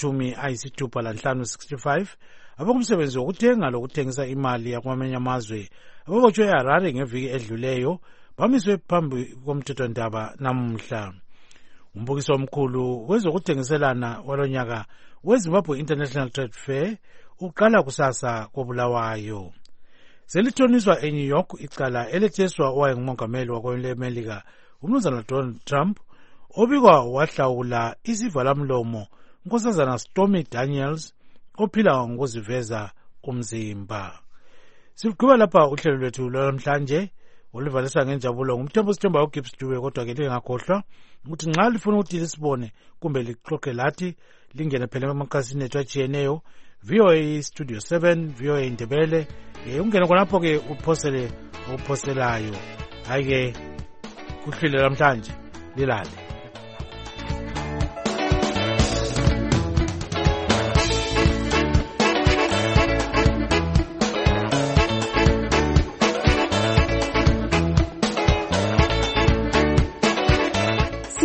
abangama-65 abakumsebenzi wokuthenga lokuthengisa imali yakwamanye amazwe ababotshwe eHarare ngeviki edluleyo bamiswe phambi komthethwandaba namuhla. Umbukiso omkhulu wezokuthengiselana walonyaka weZimbabwe International Trade Fair uqala kusasa koBulawayo. Selithoniswa eNew York icala eletheswa owayengumongameli wakwelemelika uMnumzana Donald Trump obikwa wahlawula isivalamlomo unkosazana Stormy Daniels ophila ngokuziveza umzimba. Sigqiba lapha uhlelo lwethu lwamhlanje olivalisa ngenjabulo ngumthembu sithemba uGibbs Dube kodwa ke lingakhohlwa ukuthi nxa lifuna ukuthi lisibone kumbe lixoxe lathi lingene phela emakhasini ethu atshiyeneyo VOA Studio 7 VOA Indebele ungene khonapho ke uphosele uphoselayo. Hayi ke kuhlelo lamhlanje lilale.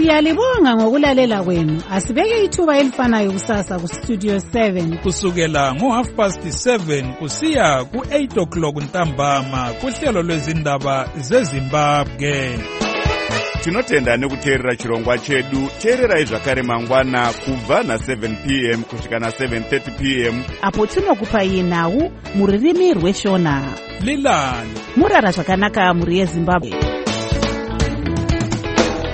Siyalibonga ngokulalela kwenu. Asibeke ithuba elifanayo kusasa ku Studio 7 kusukela ngo7:30 kusiya ku8 ntambama kuhlelo lwezindaba zeZimbabwe. Tinotenda nekuteerera chirongwa chedu. Teererai zvakare mangwana kubva na7 p.m. kusvika na7:30 p.m. apo tinokupai nhau mururimi rweshona. Lilani murara zvakanaka muri yeZimbabwe.